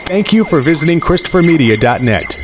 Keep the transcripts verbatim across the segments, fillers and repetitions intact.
Thank you for visiting Christopher Media dot net.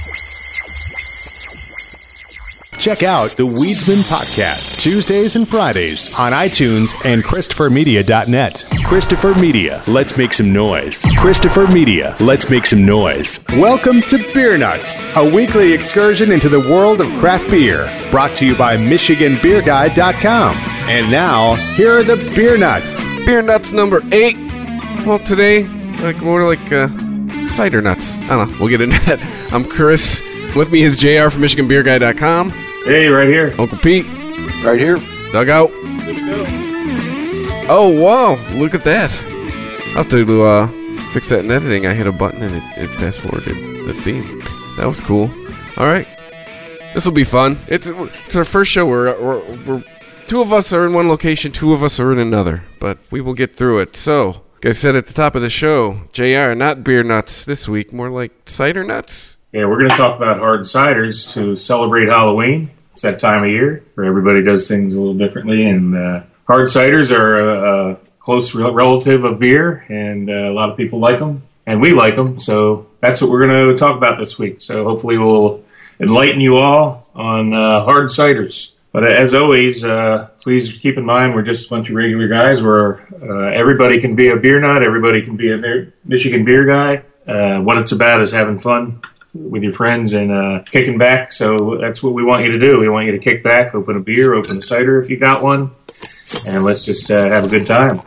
Check out the Weedsman Podcast Tuesdays and Fridays on iTunes and Christopher Media dot net. Christopher Media, let's make some noise. Christopher Media, let's make some noise. Welcome to Beer Nuts, a weekly excursion into the world of craft beer, brought to you by Michigan Beer Guide dot com. And now, here are the Beer Nuts. Beer Nuts number eight. Well, today, like more like uh, cider nuts. I don't know. We'll get into that. I'm Chris. With me is J R from Michigan Beer Guide dot com. Hey, right here. Uncle Pete. Right here. Dugout. Good to go. Oh, wow. Look at that. I'll have to uh, fix that in editing. I hit a button and it, it fast-forwarded the theme. That was cool. All right. This will be fun. It's it's our first show. We're, we're, we're two of us are in one location, two of us are in another. But we will get through it. So, like I said at the top of the show, J R, not beer nuts this week, more like cider nuts. Yeah, we're going to talk about hard ciders to celebrate Halloween. It's that time of year where everybody does things a little differently. And uh, hard ciders are a, a close re- relative of beer, and uh, a lot of people like them, and we like them. So that's what we're going to talk about this week. So hopefully we'll enlighten you all on uh, hard ciders. But as always, uh, please keep in mind we're just a bunch of regular guys where uh, everybody can be a beer nut, everybody can be a Michigan beer guy. Uh, what it's about is having fun with your friends and uh, kicking back. So that's what we want you to do. We want you to kick back, open a beer, open a cider if you got one, and let's just uh, have a good time.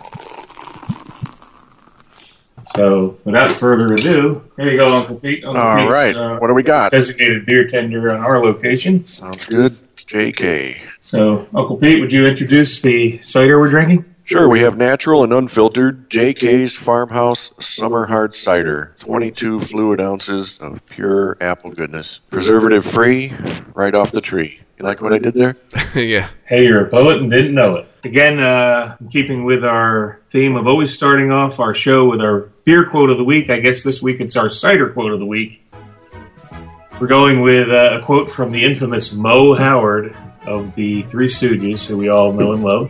So without further ado, here you go, Uncle Pete. Uncle All Pete's, right. Uh, what do we got? Designated beer tender on our location. Sounds good. J K. So, Uncle Pete, would you introduce the cider we're drinking? Sure, we have natural and unfiltered J K's Farmhouse Summer Hard Cider. twenty-two fluid ounces of pure apple goodness. Preservative free, right off the tree. You like what I did there? Yeah. Hey, you're a poet and didn't know it. Again, uh, in keeping with our theme of always starting off our show with our beer quote of the week, I guess this week it's our cider quote of the week. We're going with uh, a quote from the infamous Mo Howard of the Three Stooges, who we all know and love.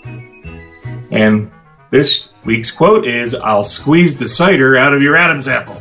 And this week's quote is, "I'll squeeze the cider out of your Adam's apple."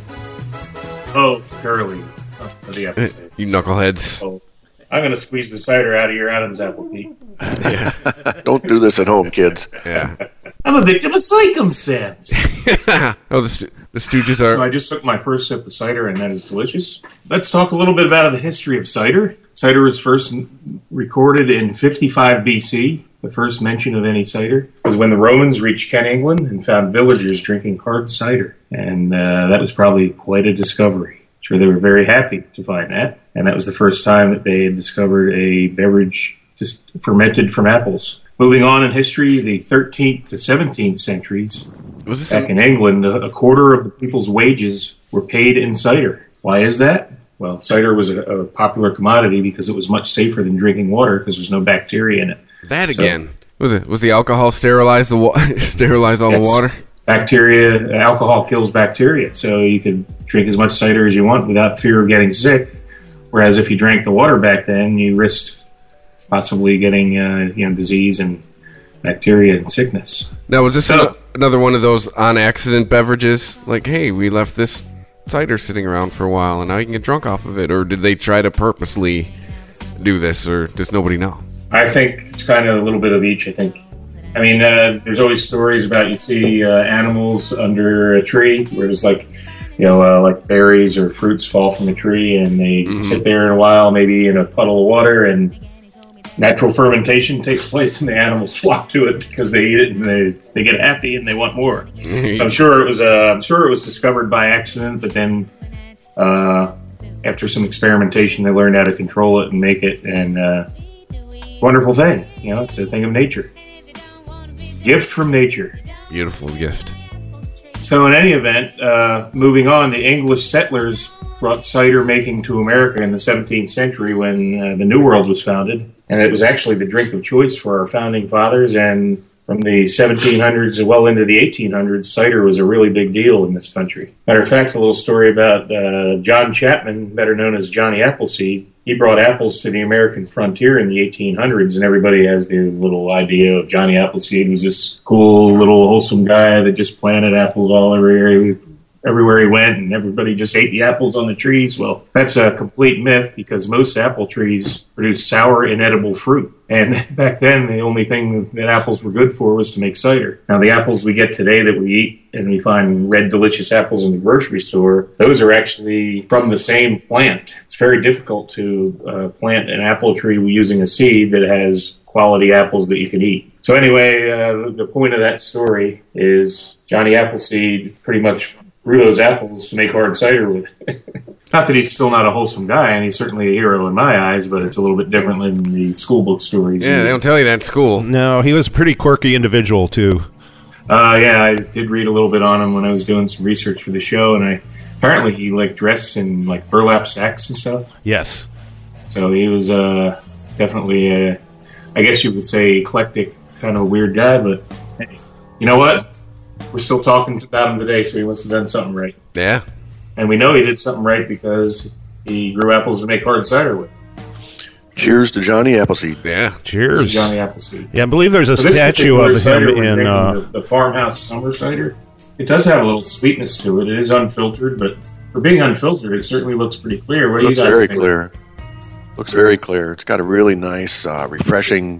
Oh, Curly of the episode. You knuckleheads. Oh, I'm going to squeeze the cider out of your Adam's apple, Pete. Yeah. Don't do this at home, kids. Yeah. I'm a victim of circumstance. Oh, the, stu- the Stooges are... So I just took my first sip of cider, and that is delicious. Let's talk a little bit about the history of cider. Cider was first recorded in fifty-five B C. The first mention of any cider was when the Romans reached Kent, England, and found villagers drinking hard cider. And uh, that was probably quite a discovery. I'm sure they were very happy to find that. And that was the first time that they had discovered a beverage just fermented from apples. Moving on in history, the thirteenth to seventeenth centuries, Was this back in- in England, a quarter of the people's wages were paid in cider. Why is that? Well, cider was a, a popular commodity because it was much safer than drinking water because there's no bacteria in it. That So- again. was it? Was the alcohol sterilize the wa- sterilize all Yes. the water? Bacteria, alcohol kills bacteria, so you could drink as much cider as you want without fear of getting sick. Whereas if you drank the water back then, you risked possibly getting uh, you know disease and bacteria and sickness. Now, was this So- an- another one of those on accident beverages? Like, hey, we left this cider sitting around for a while, and now you can get drunk off of it. Or did they try to purposely do this, or does nobody know? I think it's kind of a little bit of each, I think. I mean, uh, there's always stories about you see uh, animals under a tree where there's like, you know, uh, like berries or fruits fall from a tree and they Mhm. sit there in a while, maybe in a puddle of water, and natural fermentation takes place and the animals flock to it because they eat it and they, they get happy and they want more. So I'm sure it was uh, I'm sure it was discovered by accident, but then uh, after some experimentation, they learned how to control it and make it, and uh, wonderful thing. You know, it's a thing of nature. Gift from nature. Beautiful gift. So in any event, uh, moving on, the English settlers brought cider making to America in the seventeenth century when uh, the New World was founded. And it was actually the drink of choice for our founding fathers. And from the seventeen hundreds well into the eighteen hundreds, cider was a really big deal in this country. Matter of fact, a little story about uh, John Chapman, better known as Johnny Appleseed. He brought apples to the American frontier in the eighteen hundreds, and everybody has the little idea of Johnny Appleseed was this cool little wholesome guy that just planted apples all over here. everywhere he went, and everybody just ate the apples on the trees. Well, that's a complete myth because most apple trees produce sour, inedible fruit. And back then, the only thing that apples were good for was to make cider. Now, the apples we get today that we eat and we find red, delicious apples in the grocery store, those are actually from the same plant. It's very difficult to uh, plant an apple tree using a seed that has quality apples that you can eat. So anyway, uh, the point of that story is Johnny Appleseed pretty much grew those apples to make hard cider with. Not that he's still not a wholesome guy, and he's certainly a hero in my eyes, but it's a little bit different than the school book stories. Yeah, they don't tell you that in school. No, he was a pretty quirky individual, too. Uh, yeah, I did read a little bit on him when I was doing some research for the show, and I apparently he like dressed in like burlap sacks and stuff. Yes. So he was uh, definitely, a, I guess you would say, eclectic, kind of a weird guy, but hey, you know what? We're still talking about him today, so he must have done something right. Yeah. And we know he did something right because he grew apples to make hard cider with. Cheers to Johnny Appleseed. Yeah. Cheers. Johnny Appleseed. Yeah, I believe there's a So this statue particular of cider him we're in... drinking, Uh, the, the Farmhouse Summer Cider. It does have a little sweetness to it. It is unfiltered, but for being unfiltered, it certainly looks pretty clear. What do Looks you guys very think? clear. Looks very clear. It's got a really nice, uh, refreshing,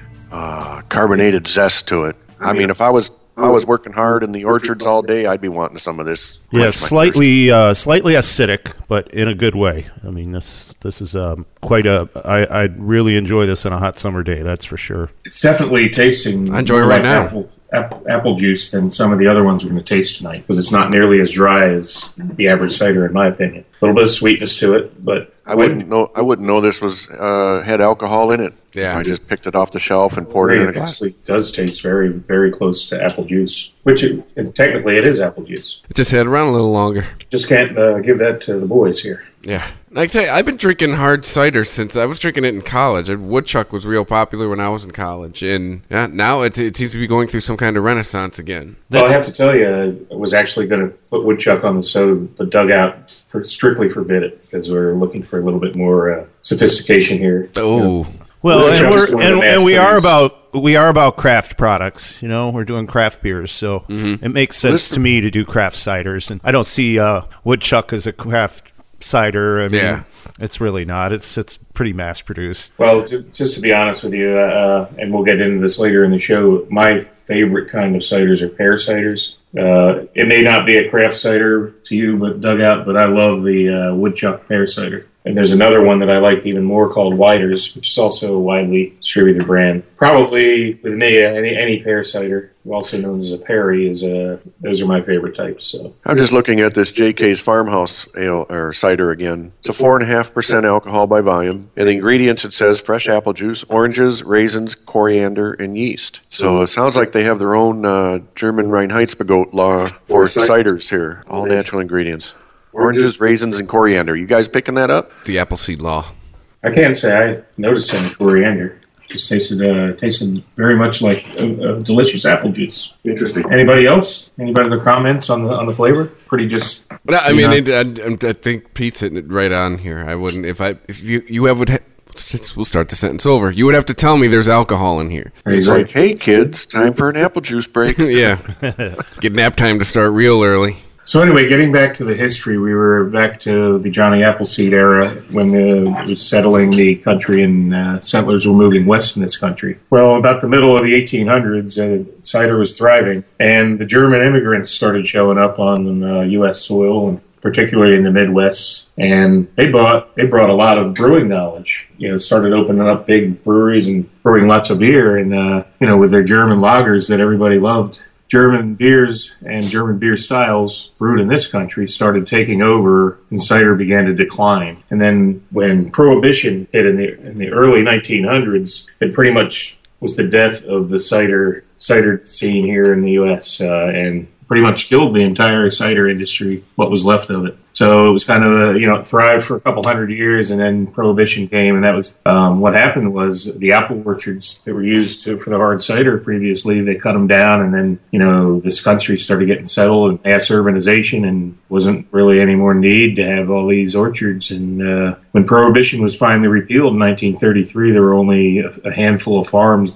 uh, carbonated zest to it. I mean, if I was if I was working hard in the orchards all day, I'd be wanting some of this. yeah, Quench my slightly uh, slightly acidic, but in a good way. I mean, this this is um, quite a... I, I'd really enjoy this on a hot summer day, that's for sure. It's definitely tasting I enjoy it more right like now. Apple, apple, apple juice than some of the other ones we're going to taste tonight because it's not nearly as dry as the average cider, in my opinion. A little bit of sweetness to it, but I wouldn't know. I wouldn't know this was uh, had alcohol in it. Yeah. If I just picked it off the shelf and poured it in a it glass. actually does taste very, very close to apple juice, which it, and technically it is apple juice. It just had around a little longer. Just can't uh, give that to the boys here. Yeah. Like I tell you, I've been drinking hard cider since I was drinking it in college. And Woodchuck was real popular when I was in college. And yeah, now it, it seems to be going through some kind of renaissance again. Well, I have to tell you, I was actually going to put Woodchuck on the soda, but dug out for strictly forbid it because we're looking for a little bit more uh, sophistication here. Oh. Well, Well, and, just we're, one of and, the and we are masters. about we are about craft products. You know, we're doing craft beers, so it makes sense to me to do craft ciders. And I don't see uh, Woodchuck as a craft cider. I mean, Yeah. it's really not. It's it's pretty mass produced. Well, ju- just to be honest with you, uh, and we'll get into this later in the show, my favorite kind of ciders are pear ciders. Uh, it may not be a craft cider to you, but dugout, but I love the uh, Woodchuck pear cider. And there's another one that I like even more called Widers, which is also a widely distributed brand. Probably with me, uh, any any pear cider, also known as a Perry, is uh, those are my favorite types. So I'm just looking at this J K's Farmhouse ale or cider again. It's a four and a half percent alcohol by volume. In the ingredients, it says fresh apple juice, oranges, raisins, coriander, and yeast. So it sounds like they have their own uh, German Reinheitsgebot law for ciders here. All natural ingredients. Oranges, raisins, and coriander. You guys picking that up? The Appleseed Law. I can't say I noticed any coriander. It just tasted uh, tasted very much like a, a delicious apple juice. Interesting. Anybody else? Anybody other comments on the on the flavor? Pretty just. But I, I you mean, know. it, I, I think Pete's hitting it right on here. I wouldn't if I if you you have would. Ha- we'll start the sentence over. You would have to tell me there's alcohol in here. There you It's go. like, hey kids, time for an apple juice break. Yeah, get nap time to start real early. So anyway, getting back to the history, we were back to the Johnny Appleseed era when the, it was settling the country and uh, settlers were moving west in this country. Well, about the middle of the eighteen hundreds, uh, cider was thriving, and the German immigrants started showing up on uh, U S soil, and particularly in the Midwest, and they brought they brought a lot of brewing knowledge. You know, started opening up big breweries and brewing lots of beer, and uh, you know, with their German lagers that everybody loved. German beers and German beer styles brewed in this country started taking over and cider began to decline. And then when Prohibition hit in the in the early nineteen hundreds, it pretty much was the death of the cider cider scene here in the U S uh, and pretty much killed the entire cider industry, what was left of it. So it was kind of, a, you know, it thrived for a couple hundred years, and then Prohibition came, and that was um, what happened was the apple orchards that were used to, for the hard cider previously, they cut them down, and then, you know, this country started getting settled and mass urbanization, and wasn't really any more need to have all these orchards. And uh, when Prohibition was finally repealed in nineteen thirty-three, there were only a, a handful of farms that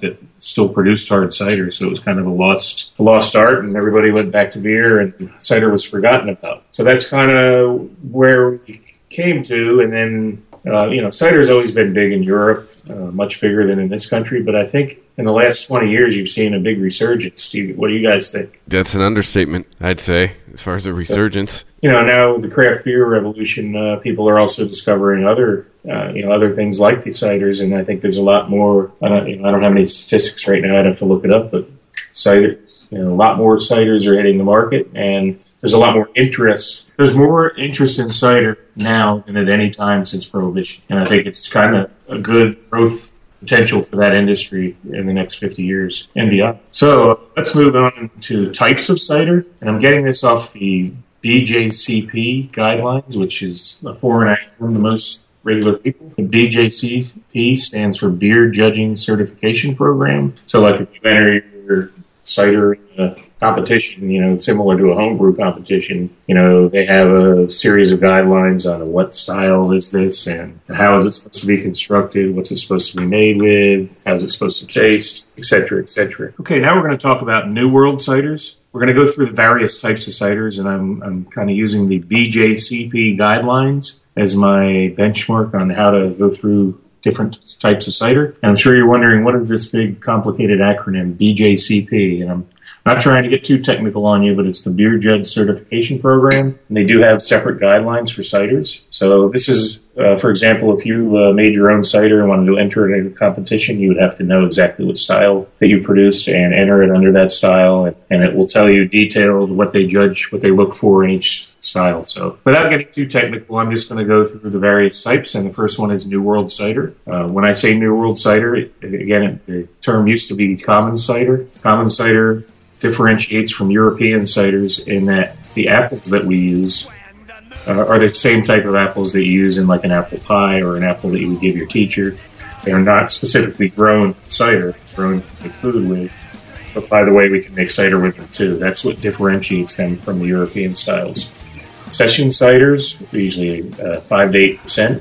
still produced hard cider, so it was kind of a lost a lost art, and everybody went back to beer, and cider was forgotten about. So that's kind of where we came to, and then uh, you know, cider has always been big in Europe, uh, much bigger than in this country, but I think in the last twenty years you've seen a big resurgence. Do you, what do you guys think? That's an understatement, I'd say, as far as a resurgence. You know, now with the craft beer revolution, uh, people are also discovering other, uh, you know, other things like the ciders, and I think there's a lot more. I don't, you know, I don't have any statistics right now. I'd have to look it up, but cider, you know, a lot more ciders are hitting the market, and there's a lot more interest. There's more interest in cider now than at any time since Prohibition, and I think it's kind of a good growth potential for that industry in the next fifty years and beyond. So let's move on to types of cider, and I'm getting this off the B J C P guidelines, which is a foreign acronym to most regular people. The B J C P stands for Beer Judging Certification Program. So like if you enter your cider uh, competition, you know, similar to a homebrew competition, you know, they have a series of guidelines on what style is this and how is it supposed to be constructed, what's it supposed to be made with, how's it supposed to taste, et cetera, et cetera. Okay, now we're going to talk about New World ciders. We're going to go through the various types of ciders, and I'm, I'm kind of using the B J C P guidelines as my benchmark on how to go through different types of cider. And I'm sure you're wondering, what is this big, complicated acronym, B J C P? And I'm not trying to get too technical on you, but it's the Beer Judge Certification Program. And they do have separate guidelines for ciders. So this is, uh, for example, if you uh, made your own cider and wanted to enter it in a competition, you would have to know exactly what style that you produced and enter it under that style. And, and it will tell you detailed what they judge, what they look for in each style. So without getting too technical, I'm just going to go through the various types. And the first one is New World cider. Uh, when I say New World cider, it, again, it, the term used to be common cider. Common cider differentiates from European ciders in that the apples that we use uh, are the same type of apples that you use in like an apple pie or an apple that you would give your teacher. They are not specifically grown cider, grown to make food with. But by the way, we can make cider with them too. That's what differentiates them from the European styles. Session ciders are usually uh, five to eight percent.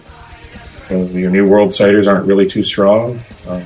So your New World ciders aren't really too strong. Um,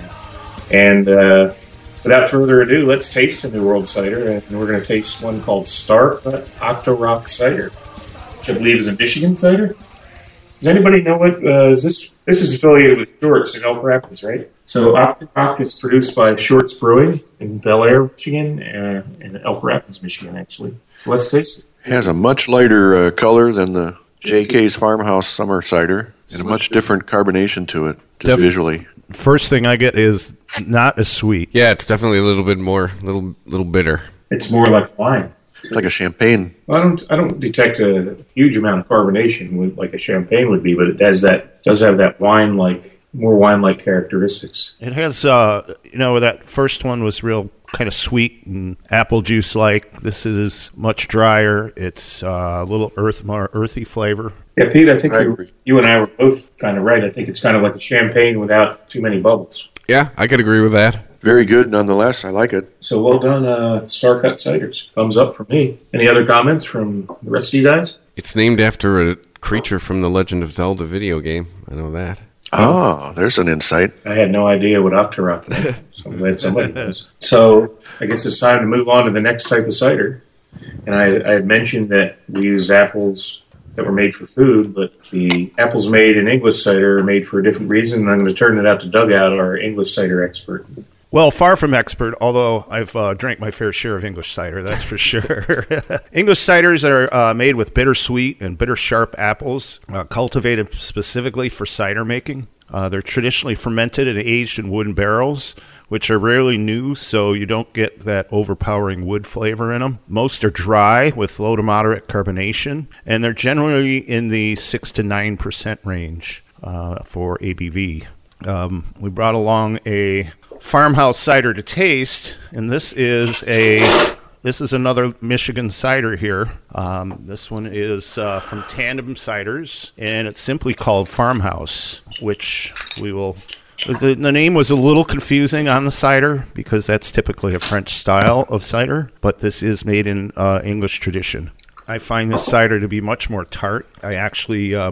and uh, without further ado, let's taste a New World cider, and we're going to taste one called Starcut Octorock cider, which I believe is a Michigan cider. Does anybody know what uh, is this? This is affiliated with Shorts in Elk Rapids, right? So Octorock is produced by Shorts Brewing in Bel Air, Michigan, uh, and Elk Rapids, Michigan, actually. So let's taste it. It has a much lighter uh, color than the J K's Farmhouse Summer Cider, and a much different carbonation to it, just Def- visually. First thing I get is not as sweet. Yeah, it's definitely a little bit more, little little bitter. It's more like wine. It's like a champagne. Well, I don't, I don't detect a huge amount of carbonation like a champagne would be, but it does that does have that wine-like, more wine-like characteristics. It has, uh, you know, that first one was real kind of sweet and apple juice-like. This is much drier. It's uh, a little earth, more earthy flavor. Yeah, Pete, I think I you, agree. you and I were both kind of right. I think it's kind of like a champagne without too many bubbles. Yeah, I could agree with that. Very good nonetheless. I like it. So well done, uh, Starcut Ciders. Thumbs up from me. Any other comments from the rest of you guys? It's named after a creature from the Legend of Zelda video game. I know that. Oh, there's an insight. I had no idea what Octorock meant, so I'm glad somebody knows. So I guess it's time to move on to the next type of cider. And I, I had mentioned that we used apples that were made for food, but the apples made in English cider are made for a different reason, and I'm going to turn it out to Dugout, our English cider expert. Well, far from expert, although I've uh, drank my fair share of English cider, that's for sure. English ciders are uh, made with bittersweet and bitter sharp apples, uh, cultivated specifically for cider making. Uh, they're traditionally fermented and aged in wooden barrels, which are rarely new, so you don't get that overpowering wood flavor in them. Most are dry with low to moderate carbonation, and they're generally in the six to nine percent range uh, for A B V. Um, we brought along a farmhouse cider to taste, and this is a this is another Michigan cider here. Um, this one is uh, from Tandem Ciders, and it's simply called Farmhouse, which we will. The, the name was a little confusing on the cider because that's typically a French style of cider, but this is made in uh, English tradition. I find this cider to be much more tart. I actually um,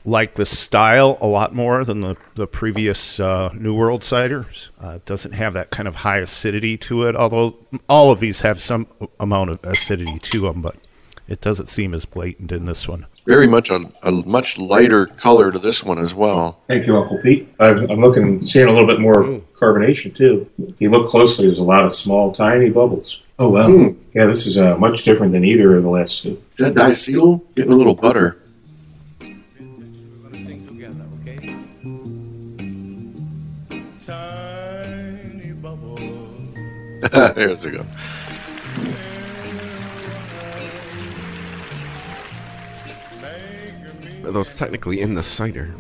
like the style a lot more than the, the previous uh, New World ciders. Uh, it doesn't have that kind of high acidity to it, although all of these have some amount of acidity to them, but it doesn't seem as blatant in this one. Very much a, a much lighter color to this one as well. Thank you, Uncle Pete. I'm, I'm looking, seeing a little bit more carbonation too. If you look closely, there's a lot of small, tiny bubbles. Oh wow! Mm. Yeah, this is uh, much different than either of the last two. Is that diacetyl? Getting a little butter. Tiny bubbles. There's a go. Although it's technically in the cider.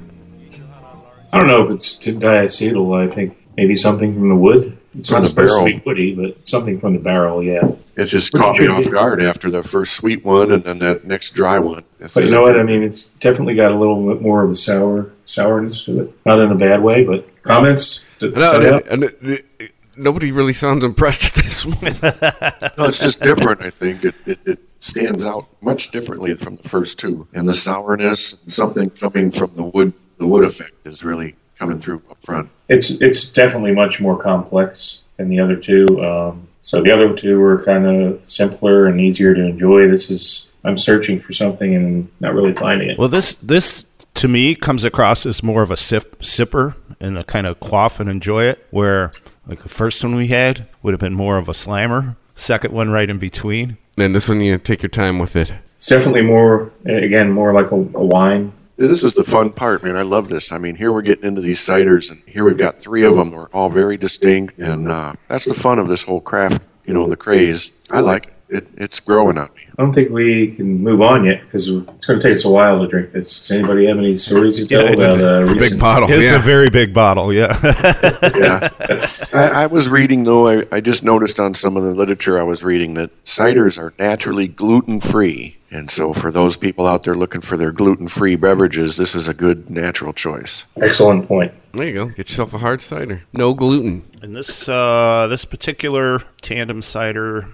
I don't know if it's diacetyl. I think maybe something from the wood. It's From not the supposed barrel. to be woody, but something from the barrel, yeah. It just caught me off guard after the first sweet one and then that next dry one. This But you is know a- what? I mean, it's definitely got a little bit more of a sour sourness to it. Not in a bad way, but comments? To No, cut and, out? and it, it, it- nobody really sounds impressed at this one. No, it's just different, I think. It, it, it stands out much differently from the first two. And the sourness, something coming from the wood, the wood effect is really coming through up front. It's it's definitely much more complex than the other two. Um, so the other two were kind of simpler and easier to enjoy. This is, I'm searching for something and not really finding it. Well, this this to me comes across as more of a sip, sipper and a kind of quaff and enjoy it, where like the first one we had would have been more of a slammer. Second one right in between. And this one, you take your time with it. It's definitely more, again, more like a, a wine. This is the fun part, man. I love this. I mean, here we're getting into these ciders, and here we've got three of them. They're all very distinct, and uh, that's the fun of this whole craft, you know, the craze. I like it. It, it's growing on me. I don't think we can move on yet because it's going to take us a while to drink this. Does anybody have any stories to tell Yeah, about uh, Big recent? bottle. It's yeah. a very big bottle, yeah. Yeah. I, I was reading, though, I, I just noticed on some of the literature I was reading that ciders are naturally gluten-free. And so for those people out there looking for their gluten-free beverages, this is a good natural choice. Excellent point. There you go. Get yourself a hard cider. No gluten. And this uh, this particular tandem cider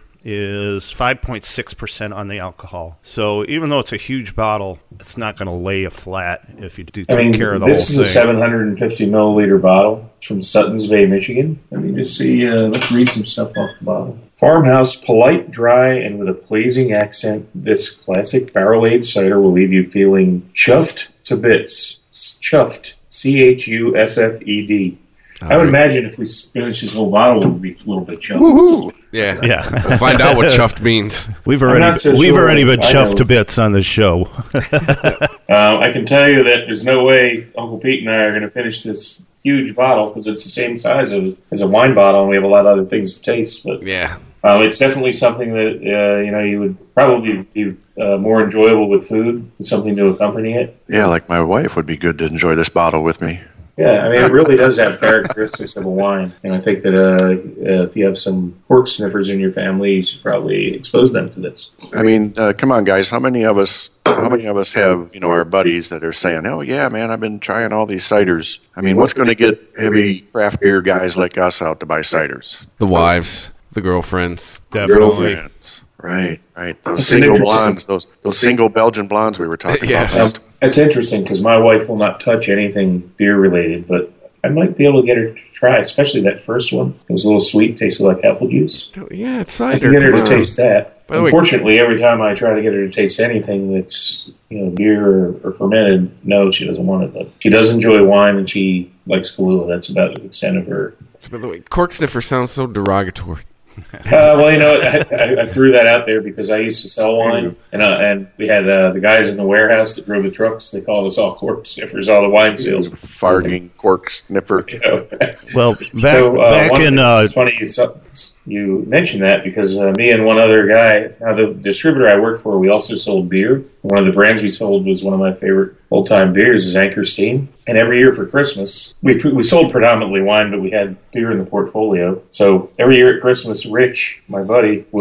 is five point six percent on the alcohol. So even though it's a huge bottle, it's not going to lay you flat if you do I take mean, care of the this whole is thing. a seven hundred fifty milliliter bottle from Suttons Bay, Michigan. Let me just see. Uh, let's read some stuff off the bottle. Farmhouse, polite, dry, and with a pleasing accent, this classic barrel-aged cider will leave you feeling chuffed to bits. Chuffed. C H U F F E D. I would imagine if we finished this whole bottle, it would be a little bit chuffed. Yeah. Yeah. We'll find out what chuffed means. We've I'm already not so we've sure. already been I chuffed know. to bits on this show. Uh, I can tell you that there's no way Uncle Pete and I are going to finish this huge bottle because it's the same size of, as a wine bottle, and we have a lot of other things to taste. But Yeah. um, it's definitely something that uh, you know you would probably be uh, more enjoyable with food, with something to accompany it. Yeah, like my wife would be good to enjoy this bottle with me. Yeah, I mean, it really does have characteristics of a wine, and I think that uh, if you have some pork sniffers in your family, you should probably expose them to this. I mean, uh, come on, guys. How many of us? How many of us have you know our buddies that are saying, "Oh yeah, man, I've been trying all these ciders." I mean, what's going to get heavy craft beer guys like us out to buy ciders? The wives, the girlfriends. Definitely. Girlfriends. Right, right. Those That's an single interesting- blondes, those those single Belgian blondes we were talking Yes. about. Um, it's interesting because my wife will not touch anything beer related, but I might be able to get her to try, especially that first one. It was a little sweet, tasted like apple juice. Yeah, it's I cider. can get her Come to on. taste that. By the way- Unfortunately, every time I try to get her to taste anything that's you know beer or, or fermented, no, she doesn't want it. But she does enjoy wine and she likes Kahlua. That's about the extent of her. By the way, cork sniffer sounds so derogatory. Uh, well, you know, I, I, I threw that out there because I used to sell wine, and uh, and we had uh, the guys in the warehouse that drove the trucks. They called us all cork sniffers, all the wine sales. Farting cork sniffer. You know. Well, back, so uh, back one, in uh, it's funny you, you mentioned that because uh, me and one other guy, now the distributor I worked for, we also sold beer. One of the brands we sold was one of my favorite old-time beers is Anchor Steam. And every year for Christmas, we we sold predominantly wine, but we had beer in the portfolio. So every year at Christmas, Rich, my buddy, would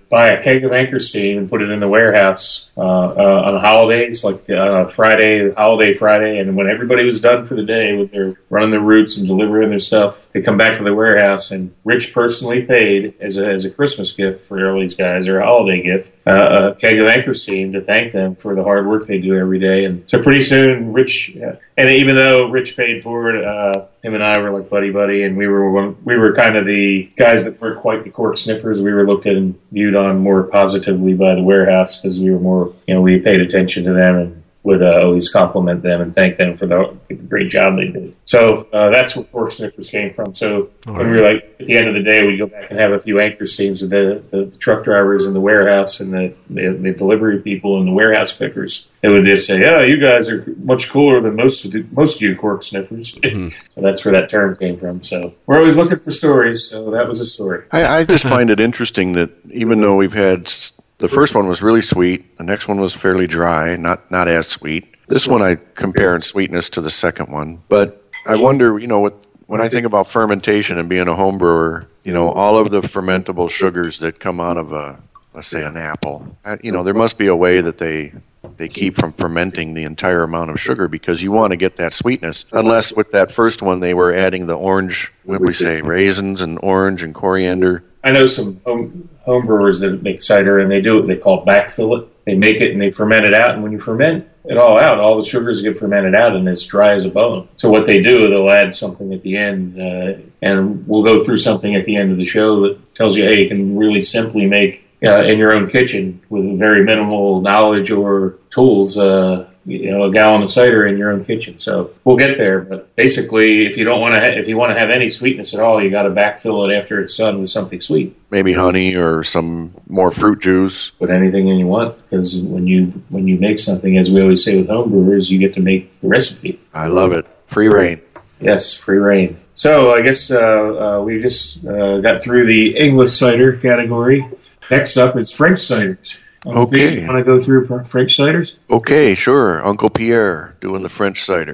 buy a keg of Anchor Steam and put it in the warehouse uh, uh, on the holidays, like uh, Friday, holiday Friday, and when everybody was done for the day with their running their routes and delivering their stuff, they come back to the warehouse, and Rich personally paid as a, as a Christmas gift for all these guys, or a holiday gift, uh, a keg of Anchor Steam to thank them for the hard work they do every day. And so pretty soon, Rich, uh, and even though Rich paid for it, uh, him and I were like buddy buddy, and we were one, we were kind of the guys that weren't quite the cork sniffers. We were looked at and viewed on more positively by the warehouse because we were more, you know, we paid attention to them and would uh, always compliment them and thank them for the, the great job they did. So uh, that's where Cork Snippers came from. So All when right. we were like, at the end of the day, we'd go back and have a few Anchor Steams with the, the, the truck drivers in the warehouse and the, the, the delivery people and the warehouse pickers. They would just say, oh, you guys are much cooler than most of, the, most of you Cork Sniffers. Mm-hmm. So that's where that term came from. So we're always looking for stories. So that was a story. I, I just find it interesting that even though we've had... The first one was really sweet. The next one was fairly dry, not not as sweet. This one I compare in sweetness to the second one. But I wonder, you know, with, when I think about fermentation and being a home brewer, you know, all of the fermentable sugars that come out of a, let's say, an apple, you know, there must be a way that they they keep from fermenting the entire amount of sugar because you want to get that sweetness. Unless with that first one they were adding the orange, what did we say, raisins and orange and coriander. I know some home, home brewers that make cider, and they do what they call backfill it. They make it and they ferment it out, and when you ferment it all out, all the sugars get fermented out, and it's dry as a bone. So what they do, they'll add something at the end, uh, and we'll go through something at the end of the show that tells you, hey, you can really simply make uh, in your own kitchen with very minimal knowledge or tools, uh, you know, a gallon of cider in your own kitchen. So we'll get there, but basically, if you don't want to, ha- if you want to have any sweetness at all, you got to backfill it after it's done with something sweet. Maybe honey or some more fruit juice. Put anything in you want, because when you when you make something, as we always say with home brewers, you get to make the recipe. I love it. Free reign. Yes, free reign. So I guess uh, uh, we just uh, got through the English cider category. Next up is French ciders. Okay. Want to go through French ciders? Okay, sure. Uncle Pierre doing the French cider.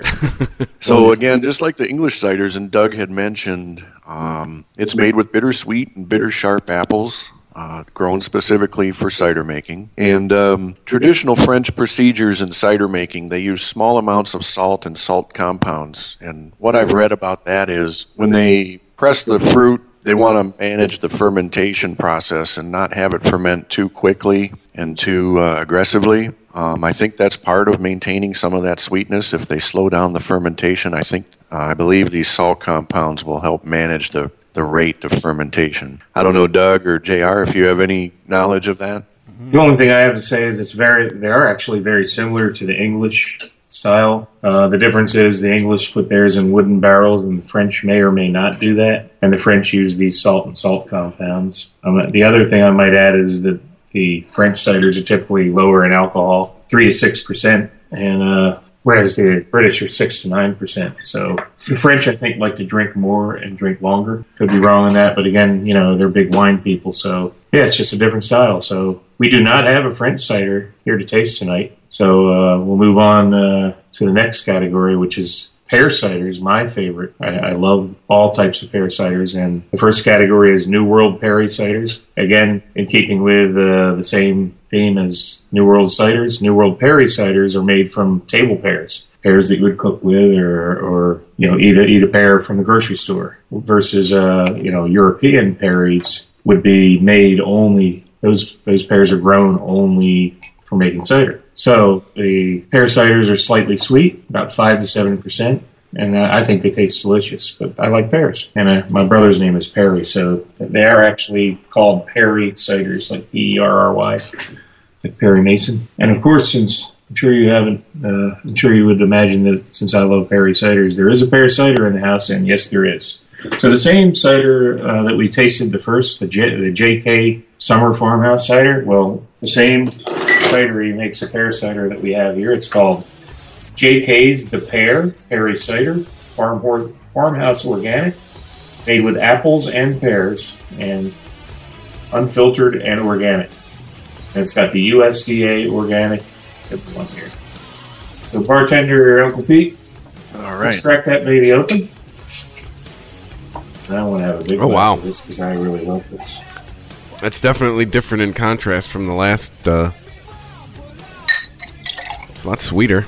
So again, just like the English ciders, and Doug had mentioned, um, it's made with bittersweet and bitter sharp apples, uh, grown specifically for cider making. And um, traditional French procedures in cider making, they use small amounts of salt and salt compounds. And what I've read about that is when they press the fruit, they want to manage the fermentation process and not have it ferment too quickly and too uh, aggressively. Um, I think that's part of maintaining some of that sweetness. If they slow down the fermentation, I think, uh, I believe these salt compounds will help manage the, the rate of fermentation. I don't know, Doug or J R, if you have any knowledge of that? The only thing I have to say is it's very, they are actually very similar to the English style. Uh, the difference is the English put theirs in wooden barrels, and the French may or may not do that. And the French use these salt and salt compounds. Um, the other thing I might add is that the French ciders are typically lower in alcohol, three to six percent, and uh, whereas the British are six to nine percent. So the French, I think, like to drink more and drink longer. Could be wrong on that, but again, you know, they're big wine people, so yeah, it's just a different style. So we do not have a French cider here to taste tonight. So uh, we'll move on uh, to the next category, which is pear ciders, my favorite. I, I love all types of pear ciders. And the first category is New World Perry ciders. Again, in keeping with uh, the same theme as New World ciders, New World Perry ciders are made from table pears. Pears that you would cook with, or, or you know, eat a, eat a pear from the grocery store. Versus, uh, you know, European perries would be made only, those those pears are grown only for making cider. So the pear ciders are slightly sweet, about five to seven percent, and uh, I think they taste delicious. But I like pears, and uh, my brother's name is Perry, so they are actually called Perry ciders, like P E R R Y, like Perry Mason. And of course, since I'm sure you haven't, uh, I'm sure you would imagine that since I love Perry ciders, there is a pear cider in the house, and yes, there is. So the same cider uh, that we tasted the first, the J, the J K Summer Farmhouse cider, well, the same cidery makes a pear cider that we have here. It's called J K's The Pear, Perry Cider, Farm, Farmhouse Organic, made with apples and pears, and unfiltered and organic. And it's got the U S D A organic, except the one here. So bartender, Uncle Pete, all right, let's crack that baby open. I want to have a big oh, glass wow. of this because I really love this. That's definitely different in contrast from the last. Uh, it's a lot sweeter.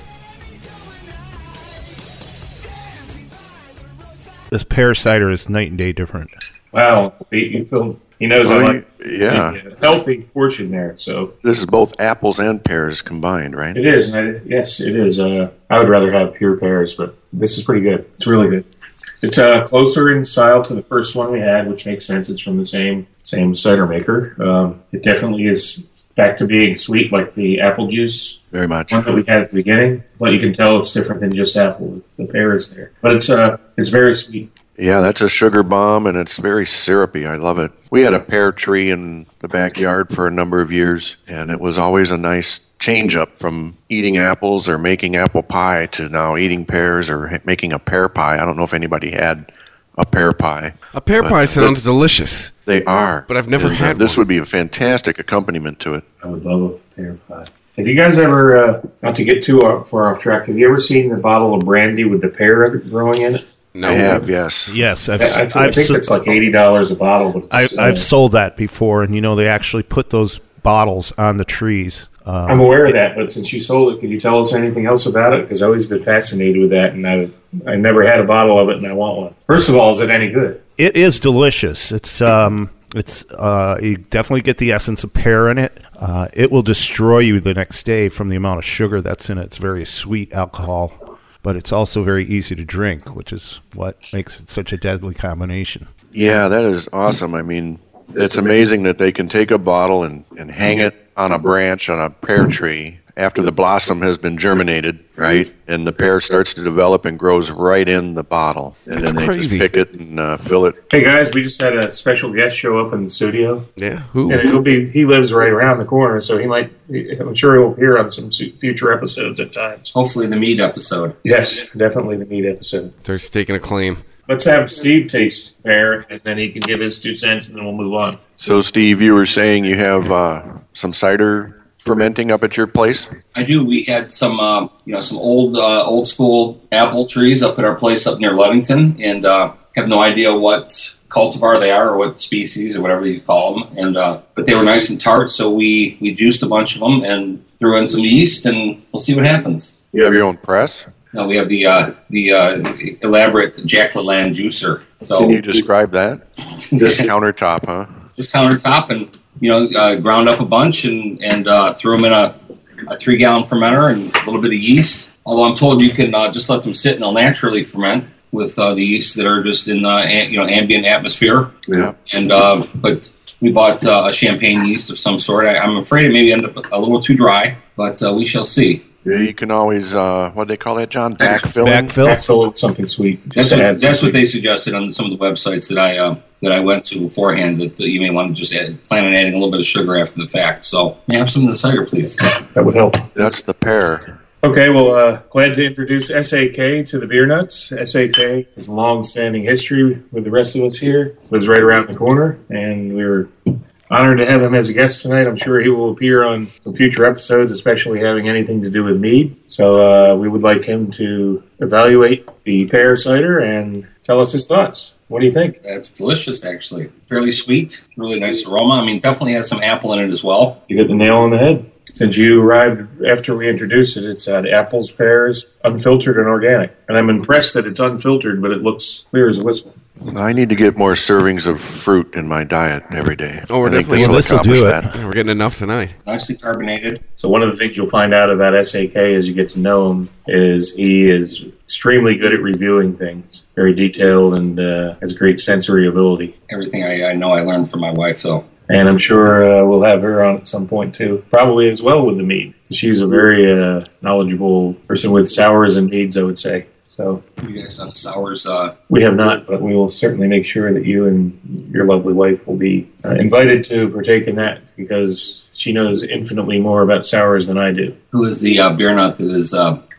This pear cider is night and day different. Wow, you feel he knows Well, I like yeah. a healthy portion there. So This is both apples and pears combined, right? it is, and I, yes, it is. Uh, I would rather have pure pears, but this is pretty good. It's really good. It's uh, closer in style to the first one we had, which makes sense. It's from the same same cider maker. Um, it definitely is back to being sweet, like the apple juice Very much. one that we had at the beginning. But you can tell it's different than just apple. The pear is there, but it's uh, it's very sweet. Yeah, that's a sugar bomb, and it's very syrupy. I love it. We had a pear tree in the backyard for a number of years, and it was always a nice change up from eating apples or making apple pie to now eating pears or ha- making a pear pie. I don't know if anybody had a pear pie. A pear But pie sounds this- delicious. They are. But I've never And, uh, had This one. would be a fantastic accompaniment to it. I would love a pear pie. Have you guys ever, uh, not to get too far off track, have you ever seen the bottle of brandy with the pear growing in it? No. I have, yes. Yes, I've, I, I, I've, I think so- it's like eighty dollars a bottle. But I, it's, uh, I've sold that before, and you know they actually put those bottles on the trees. Um, I'm aware of that, but since you sold it, could you tell us anything else about it? Because I've always been fascinated with that, and I I never had a bottle of it, and I want one. First of all, is it any good? It is delicious. It's um, it's uh, you definitely get the essence of pear in it. Uh, it will destroy you the next day from the amount of sugar that's in it. It's very sweet alcohol, but it's also very easy to drink, which is what makes it such a deadly combination. Yeah, that is awesome. I mean, it's amazing that they can take a bottle and, and hang it on a branch on a pear tree after the blossom has been germinated, right? And the pear starts to develop and grows right in the bottle. And That's then they crazy. just pick it and uh, fill it. Hey guys, we just had a special guest show up in the studio, Yeah. Who? and it'll be he lives right around the corner, so he might. I'm sure he'll appear on some su- future episodes at times. Hopefully the meat episode. Yes, definitely the meat episode. They're staking a claim. Let's have Steve taste pear, and then he can give his two cents, and then we'll move on. So, Steve, you were saying you have uh, some cider fermenting up at your place? I do. We had some, uh, you know, some old, uh, old school apple trees up at our place up near Ludington, and uh, have no idea what cultivar they are or what species or whatever you call them. And uh, but they were nice and tart, so we we juiced a bunch of them and threw in some yeast, and we'll see what happens. You have your own press? No, we have the uh, the uh, elaborate Jack LaLanne juicer. So Can you describe that? Just countertop, huh? just countertop and you know uh, ground up a bunch and and uh, threw them in a, a three gallon fermenter and a little bit of yeast. Although I'm told you can uh, just let them sit and they'll naturally ferment with uh, the yeast that are just in the uh, you know ambient atmosphere. Yeah. And uh, but we bought uh, a champagne yeast of some sort. I, I'm afraid it may end up a little too dry, but uh, we shall see. Yeah, you can always, uh, what do they call that, John? Backfilling? Backfill. Backfill with something sweet. That's Just to what, add that's some what they suggested on some of the websites that I uh, that I went to beforehand. That uh, you may want to just add, plan on adding a little bit of sugar after the fact. So, may I have some of the cider, please? That would help. That's the pear. Okay, well, uh, glad to introduce S A K to the Beer Nuts. S A K has a long-standing history with the rest of us here. Lives right around the corner, and we're honored to have him as a guest tonight. I'm sure he will appear on some future episodes, especially having anything to do with mead. So uh, we would like him to evaluate the pear cider and tell us his thoughts. What do you think? That's delicious, actually. Fairly sweet, really nice aroma. I mean, definitely has some apple in it as well. You hit the nail on the head. Since you arrived after we introduced it, it's had apples, pears, unfiltered, and organic. And I'm impressed that it's unfiltered, but it looks clear as a whistle. I need to get more servings of fruit in my diet every day. Oh, we're I think definitely- this will Well, this'll accomplish do it. that. Yeah, we're getting enough tonight. Nicely carbonated. So one of the things you'll find out about S A K as you get to know him is he is extremely good at reviewing things, very detailed, and uh, has great sensory ability. Everything I, I know I learned from my wife, though. And I'm sure uh, we'll have her on at some point too, probably as well with the mead. She's a very uh, knowledgeable person with sours and meads, I would say. So You guys done the sours? Uh, we have not, but we will certainly make sure that you and your lovely wife will be uh, invited to partake in that because she knows infinitely more about sours than I do. who is the uh, beer nut that is uh,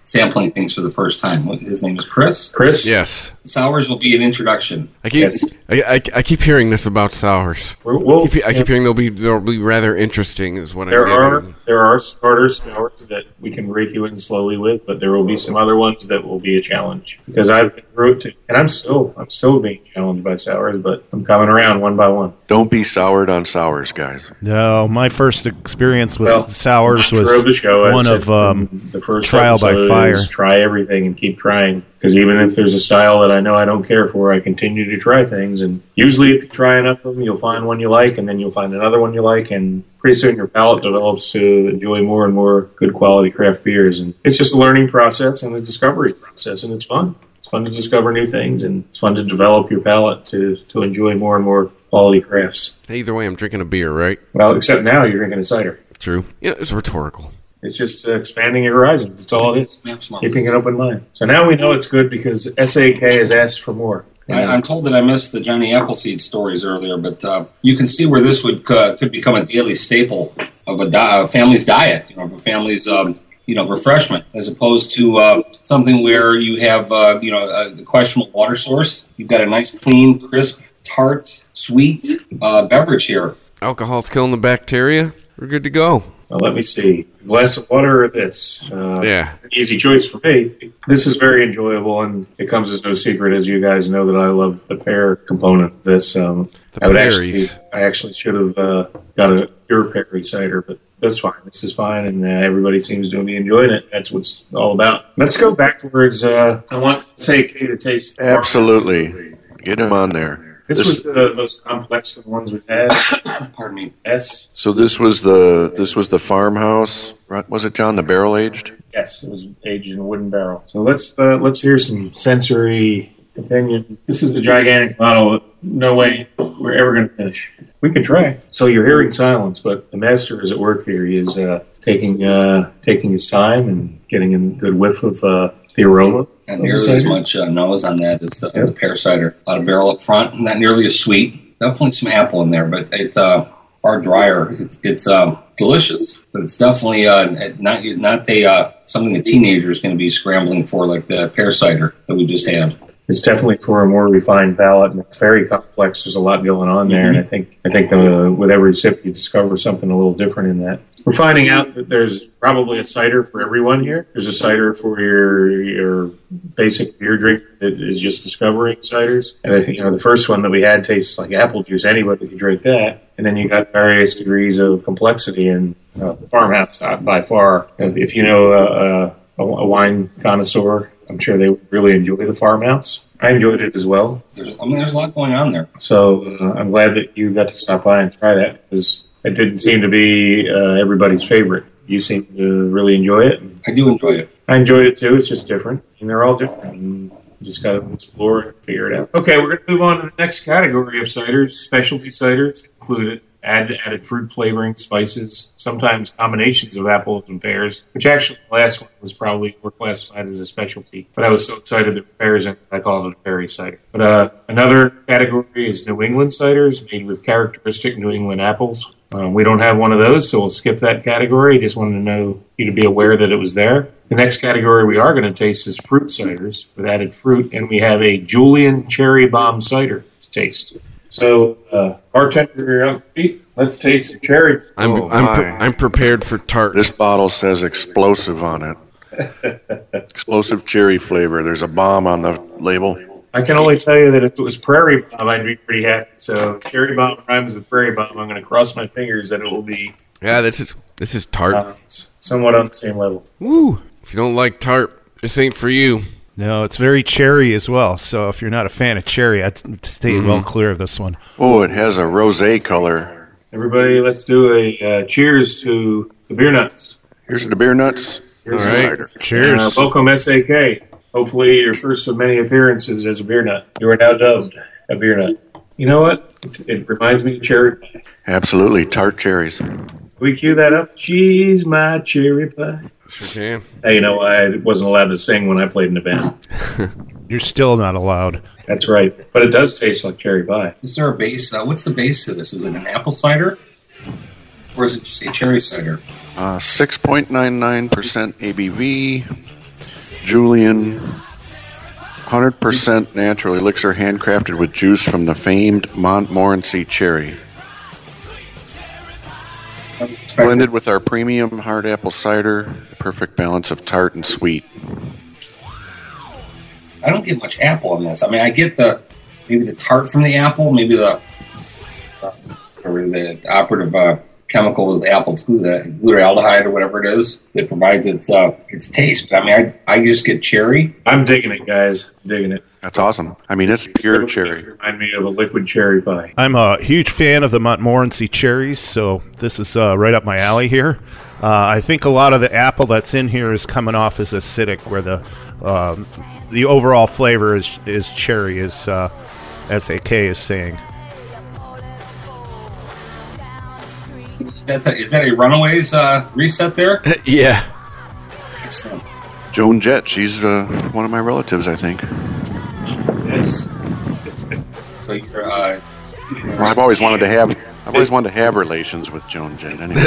sampling things for the first time. His name is Chris. Chris? Yes. Sours will be an introduction. I keep Yes. I, I, I keep hearing this about sours. We're- we'll- I keep, I keep hearing they'll be they'll be rather interesting. Is what There I'm are getting. there are starter sours that we can rake you in slowly with, but there will be some other ones that will be a challenge because I've been through it too, and I'm still I'm still being challenged by sours, but I'm coming around one by one. Don't be soured on sours, guys. No, my first experience with Well, sours mantra was of the show, I one said of um, from the first trial by episode fire. is try everything and keep trying. Because even if there's a style that I know I don't care for, I continue to try things. And usually, if you try enough of them, you'll find one you like, and then you'll find another one you like, and pretty soon your palate develops to enjoy more and more good quality craft beers. And it's just a learning process and a discovery process, and it's fun. It's fun to discover new things, and it's fun to develop your palate to, to enjoy more and more quality crafts. Either way, I'm drinking a beer, right? Well, except now you're drinking a cider. True. Yeah, it's rhetorical. It's just uh, expanding your horizons. That's all it is. We have some Keeping an open mind. So now we know it's good because S A K has asked for more. I, I'm told that I missed the Johnny Appleseed stories earlier, but uh, you can see where this would uh, could become a daily staple of a, di- a family's diet, you know, of a family's um, you know refreshment, as opposed to uh, something where you have uh, you know a questionable water source. You've got a nice, clean, crisp, tart, sweet uh, beverage here. Alcohol's killing the bacteria. We're good to go. Now, let me see. A glass of water or this? Uh, Yeah. Easy choice for me. This is very enjoyable, and it comes as no secret, as you guys know, that I love the pear component of this. Um, The I would actually, berries. I actually should have uh, got a pure perry cider, but that's fine. This is fine, and uh, everybody seems to be enjoying it. That's what it's all about. Let's go backwards. Uh, I want S A K to taste. the Absolutely. Get him on there. This, was the most complex of the ones we've had. Pardon me. S. So this was the this was the farmhouse, right? Was it, John, the barrel aged? Yes, it was aged in a wooden barrel. So let's uh, let's hear some sensory opinion. This is the gigantic bottle. No way we're ever going to finish. We can try. So you're hearing silence, but the master is at work here. He is uh, taking uh, taking his time and getting a good whiff of uh, the aroma. Not nearly as much uh, nose on that as the, Yep. the pear cider. A lot of barrel up front, not nearly as sweet. Definitely some apple in there, but it's uh, far drier. It's, it's um, delicious, but it's definitely uh, not not the uh, something a teenager is going to be scrambling for like the pear cider that we just had. It's definitely for a more refined palate, and it's very complex. There's a lot going on there, and I think I think uh, with every sip you discover something a little different in that. We're finding out that there's probably a cider for everyone here. There's a cider for your your basic beer drink that is just discovering ciders. And I think, you know, the first one that we had tastes like apple juice. Anybody could drink that. And then you got various degrees of complexity in uh, the farmhouse uh, by far. If you know uh, uh, a wine connoisseur, I'm sure they would really enjoy the farmhouse. I enjoyed it as well. There's, I mean, there's a lot going on there. So uh, I'm glad that you got to stop by and try that, because it didn't seem to be uh, everybody's favorite. You seem to really enjoy it. I do enjoy it. I enjoyed it too. It's just different, and they're all different. And you just got to explore and figure it out. Okay, we're going to move on to the next category of ciders. Specialty ciders included add added fruit flavoring, spices, sometimes combinations of apples and pears, which actually the last one was probably more classified as a specialty. But I was so excited that pears in it, I called it a berry cider. But uh, another category is New England ciders made with characteristic New England apples. Um, we don't have one of those, so we'll skip that category. Just wanted to know you to be aware that it was there. The next category we are going to taste is fruit ciders with added fruit, and we have a Julian Cherry Bomb cider to taste. So, uh, bartender, on feet, let's taste the cherry. I'm Oh, I'm, pre- my. I'm prepared for tart. This bottle says explosive on it. Explosive cherry flavor. There's a bomb on the label. I can only tell you that if it was Prairie Bomb, I'd be pretty happy. So, Cherry Bomb rhymes with Prairie Bomb. I'm going to cross my fingers that it will be Yeah, this is this is tart. uh, somewhat on the same level. Woo! If you don't like tart, this ain't for you. No, it's very cherry as well. So if you're not a fan of cherry, I'd stay well clear of this one. Oh, it has a rosé color. Everybody, let's do a uh, cheers to the beer nuts. Here's the beer nuts. Here's All the right. cider. Cheers. Uh, welcome, S A K. Hopefully, your first of many appearances as a beer nut. You are now dubbed a beer nut. You know what? It, it reminds me of cherry pie. Absolutely, tart cherries. Can we cue that up? She's my cherry pie. Sure can. Hey, you know, I wasn't allowed to sing when I played in the band. You're still not allowed. That's right. But it does taste like cherry pie. Is there a base? Uh, what's the base to this? Is it an apple cider? Or is it just a cherry cider? Uh, six point nine nine percent A B V. Julian, one hundred percent natural elixir handcrafted with juice from the famed Montmorency cherry. Blended with our premium hard apple cider, the perfect balance of tart and sweet. I don't get much apple in this. I mean, I get the maybe the tart from the apple, maybe the uh, or the operative uh, chemical with the apple too, the glutaraldehyde or whatever it is that provides its uh, its taste. But I mean, I I just get cherry. I'm digging it, guys. I'm digging it. That's awesome. I mean, it's pure cherry. Remind me of a liquid cherry pie. I'm a huge fan of the Montmorency cherries, so this is uh, right up my alley here. Uh, I think a lot of the apple that's in here is coming off as acidic, where the um, the overall flavor is is cherry, as uh, S A K is saying. That's a, is that a Runaways uh, reset there? Yeah. Excellent. Joan Jett, she's uh, one of my relatives, I think. Yes. So you're, uh, Well, I've always wanted to have. I've always wanted to have relations with Joan Jett. Anyway,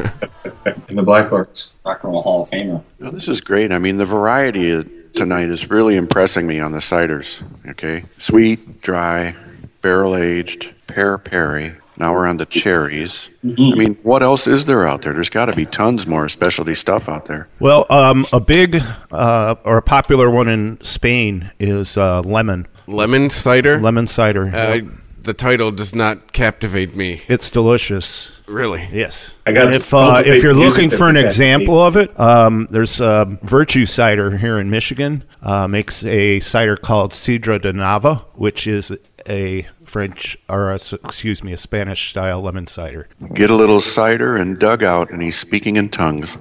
In the Blackhawks. Rock and Roll Hall of Famer. well, this is great. I mean, the variety tonight is really impressing me on the ciders. Okay, sweet, dry, barrel aged, pear perry. Now we're on to cherries. I mean, what else is there out there? There's got to be tons more specialty stuff out there. Well, um, a big uh, or a popular one in Spain is uh, lemon. Lemon cider? Lemon cider. Uh, the title does not captivate me. It's delicious. Really? Yes. I got And to if uh, cultivate if you're music looking that for an we got to example of it, um, there's uh, Virtue Cider here in Michigan. Uh, makes a cider called Sidra de Nava, which is a French or a, excuse me, a Spanish style lemon cider. Get a little cider and dugout, and he's speaking in tongues.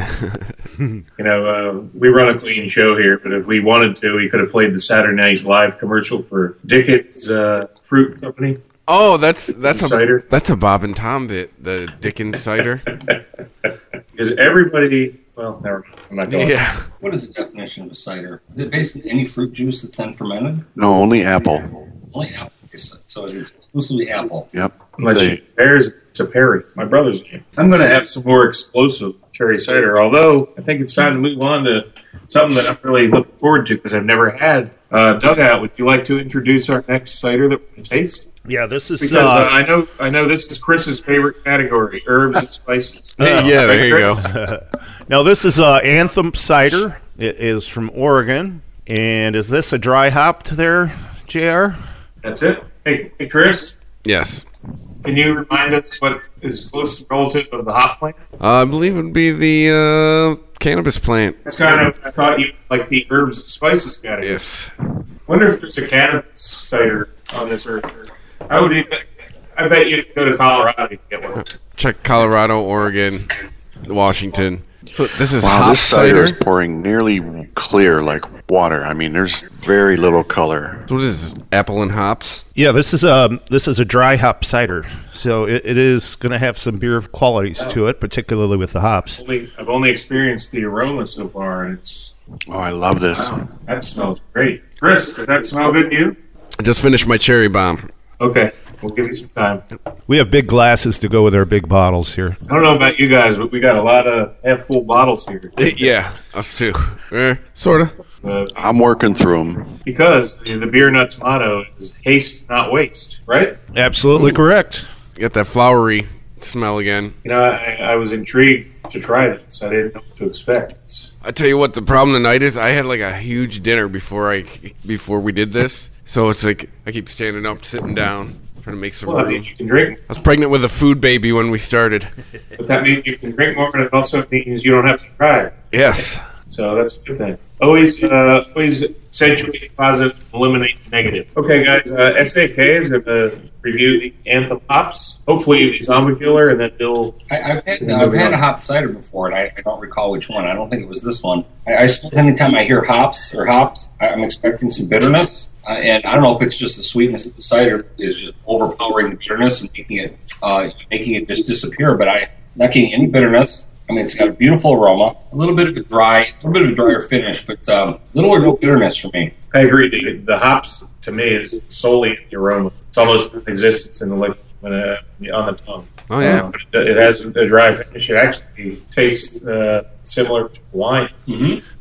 You know, uh, we run a clean show here, but if we wanted to, we could have played the Saturday Night Live commercial for Dickens uh, Fruit Company. Oh, that's that's a Cider. that's a Bob and Tom bit, the Dickens cider. Because everybody, well, never mind. I'm not going. Yeah. What is the definition of a cider? Is it basically any fruit juice that's then fermented? No, only apple. Only apple. So it is exclusively apple. Yep. Unless They- you pears to Perry, my brother's name. I'm going to have some more explosive cherry cider, although I think it's time to move on to something that I'm really looking forward to because I've never had. Uh, Dugout, would you like to introduce our next cider that we can taste? Yeah, this is. Because uh, I know I know this is Chris's favorite category, herbs and spices. yeah, there you Chris? go. Now, this is uh, Anthem cider. It is from Oregon. And is this a dry hopped there, J R? That's it. Hey, hey, Chris, Yes. can you remind us what is close relative of the hop plant? Uh, I believe it would be the uh, cannabis plant. That's kind of, I thought you like the herbs and spices category. Yes. wonder if there's a cannabis cider on this earth. I would. Even, I bet you if you go to Colorado, you can get one. Check Colorado, Oregon, Washington. So this is Wow, hop this cider cider. is pouring nearly clear like water. I mean, there's very little color. So what is this? Apple and hops? Yeah, this is a this is a dry hop cider, so it, it is going to have some beer qualities to it, particularly with the hops. Only, I've only experienced the aroma so far, and it's Oh, I love this. wow, that smells great. Chris, does that smell good to you? I just finished my cherry bomb. Okay, we'll give you some time. We have big glasses to go with our big bottles here. I don't know about you guys, but we got a lot of half full bottles here. Yeah, us too. Eh, sort of. Uh, I'm working through them. because the, the beer nuts motto is haste, not waste, right? Absolutely correct. Get that flowery smell again. You know, I, I was intrigued to try this. I didn't know what to expect. It's- I tell you what, the problem tonight is I had like a huge dinner before I before we did this, so it's like I keep standing up, sitting down, trying to make some Well, that room. means you can drink, I was pregnant with a food baby when we started. but that means you can drink more, and it also means you don't have to try. Yes. So that's a good thing. Always, uh, always accentuate positive, eliminate negative. Okay, guys. Uh, S A K is going to review the Anthem hops. Hopefully, the Zombie Killer, and then Bill. I, I've had I've had a hop cider before, and I, I don't recall which one. I don't think it was this one. I, I suppose anytime I hear hops or hops, I- I'm expecting some bitterness, uh, and I don't know if it's just the sweetness of the cider that is just overpowering the bitterness and making it uh, making it just disappear. But I'm not getting any bitterness. I mean, it's got a beautiful aroma, a little bit of a dry, a little bit of a drier finish, but um, little or no bitterness for me. I agree. The, the hops to me is solely the aroma. It's almost non-existent in the liquid uh, on the tongue. Oh yeah. Uh, it, it has a dry finish. It actually tastes uh, similar to wine. Mm-hmm.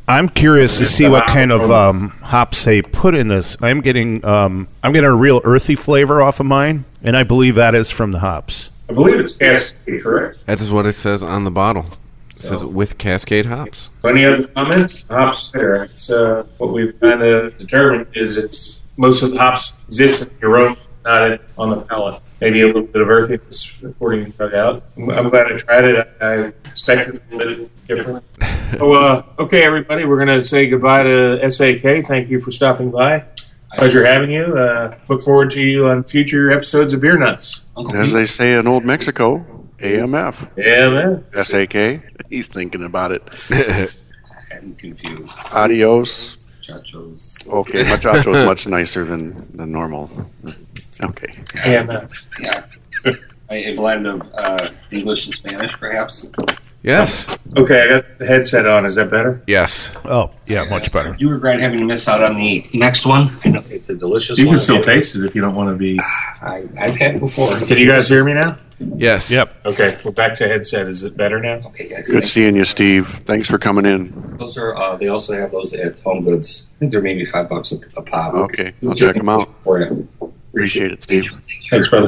I'm curious to see what kind of um, hops they put in this. I'm getting um, I'm getting a real earthy flavor off of mine, and I believe that is from the hops. I believe it's Cascade, correct? That is what it says on the bottle. It says with Cascade hops. Any other comments? Hops cider. It's uh, what we've kind of determined is it's most of the hops exist in your own, not on the palate. Maybe a little bit of earthiness according to Doug out. I'm, I'm glad I tried it. I, I expected a little bit different. So, uh, okay, everybody, we're going to say goodbye to S A K. Thank you for stopping by. Pleasure having you. Uh, look forward to you on future episodes of Beer Nuts. As they say in Old Mexico, A M F. Yeah, man. S A K. He's thinking about it. I'm confused. Adios. Chachos. Okay, machacho is much nicer than, than normal. Okay. A M F. Yeah. a, a blend of uh, English and Spanish, perhaps. Yes. Okay, I got the headset on. Is that better? Yes. Oh, yeah, much better. You regret having to miss out on the next one. I know it's a delicious You one. can still taste it if you don't want to be. I, I've had it before. Can you guys hear me now? Yes. Yep. Okay, well, back to headset. Is it better now? Okay, guys. Good thanks. seeing you, Steve. Thanks for coming in. Those are. Uh, they also have those at Home Goods. I think they're maybe five bucks a, a pop. Okay, I'll check them out. For you. Appreciate it, Steve. Thanks, brother.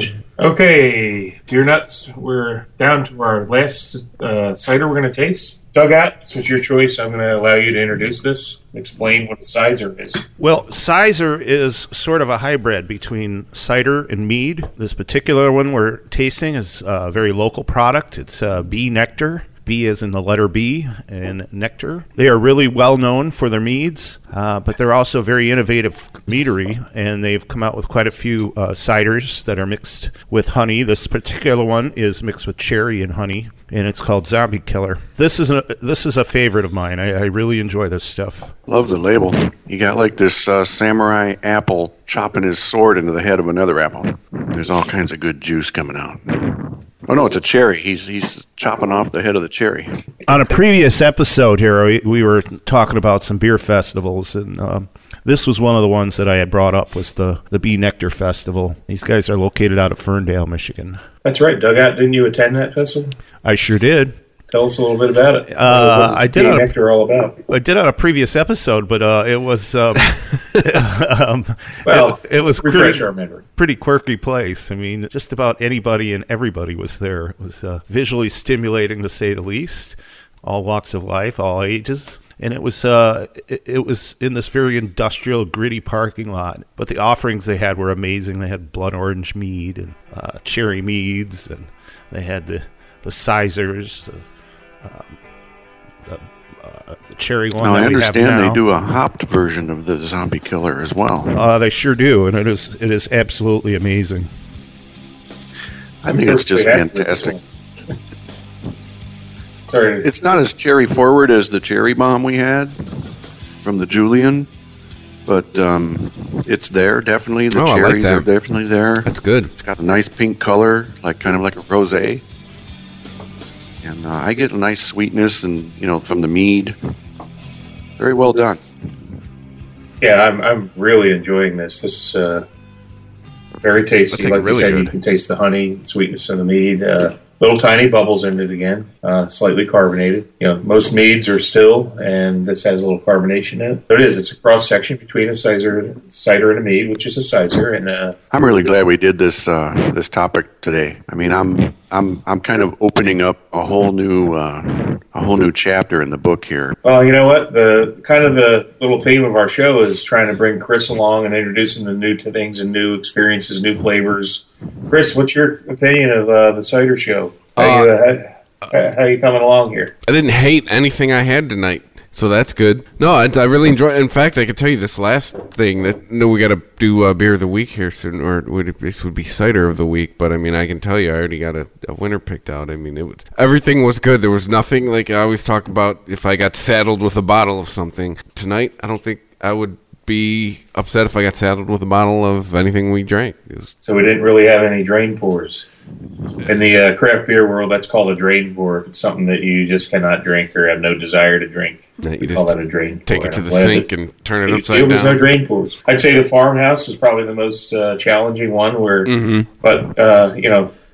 Okay, Beer Nuts. We're down to our last uh, cider we're going to taste. Dugout, this was your choice. I'm going to allow you to introduce this. Explain what a sizer is. Well, Sizer is sort of a hybrid between cider and mead. This particular one we're tasting is a very local product. It's uh, Bee Nectar. B is in the letter B, and Nectar. They are really well known for their meads, uh, but they're also very innovative meadery, and they've come out with quite a few uh, ciders that are mixed with honey. This particular one is mixed with cherry and honey, and it's called Zombie Killer. This is a this is a favorite of mine. I, I really enjoy this stuff. Love the label. You got like this uh, samurai apple chopping his sword into the head of another apple. There's all kinds of good juice coming out. Oh no, it's a cherry. He's he's chopping off the head of the cherry. On a previous episode here, we, we were talking about some beer festivals, and um, this was one of the ones that I had brought up was the, the Bee Nectar Festival. These guys are located out of Ferndale, Michigan. That's right, Dugout. Didn't you attend that festival? I sure did. Tell us a little bit about it. Uh, I did Bee on a- Nectar all about. I did on a previous episode, but uh, it was um, um, Well, it, it was refresh pretty, our memory. pretty quirky place. I mean, just about anybody and everybody was there. It was uh, visually stimulating, to say the least. All walks of life, all ages, and it was uh, it, it was in this very industrial, gritty parking lot. But the offerings they had were amazing. They had blood orange mead and uh, cherry meads, and they had the the sizers. The, Um, the, uh, the cherry one. Now that I we have understand now. they do a hopped version of the Zombie Killer as well. Uh, they sure do, and it is it is absolutely amazing. I think it's just fantastic. Sorry. It's not as cherry forward as the cherry bomb we had from the Julian, but um, it's there definitely. The Oh, I like cherries that. are definitely there. That's good. It's got a nice pink color, like kind of like a rosé. And uh, I get a nice sweetness, and you know, from the mead. Very well done. Yeah, I'm I'm really enjoying this. This is uh, very tasty. That's, like, Like really you said, good. you can taste the honey, the sweetness of the mead. Uh, little tiny bubbles in it again, uh, slightly carbonated. You know, most meads are still, and this has a little carbonation in it. So it is. It's a cross section between a cider, cider and a mead, which is a cider. And uh, I'm really glad we did this uh, this topic today. I mean, I'm I'm I'm kind of opening up a whole new uh, a whole new chapter in the book here. well, you know what? The kind of the little theme of our show is trying to bring Chris along and introduce him to new to things and new experiences, new flavors. Chris, what's your opinion of uh, the cider show? How, you, uh, how, how you coming along here? I didn't hate anything I had tonight, so that's good. No, I, I really enjoyed it. In fact, I could tell you this last thing that, no, we got to do uh, beer of the week here soon, or would it, this would be cider of the week, but I mean, I can tell you I already got a, a winner picked out. I mean, it was, everything was good. There was nothing, like I always talk about, if I got saddled with a bottle of something. Tonight, I don't think I would be upset if I got saddled with a bottle of anything we drank. It was, So we didn't really have any drain pours. In the uh, craft beer world, that's called a drain pour. If it's something that you just cannot drink or have no desire to drink, Yeah, you we just call that a drain pour. take it to I'm the glad sink that- and turn it It, upside it was down. no drain pours. I'd say the farmhouse is probably the most uh, challenging one. Where, Mhm. but uh, you know,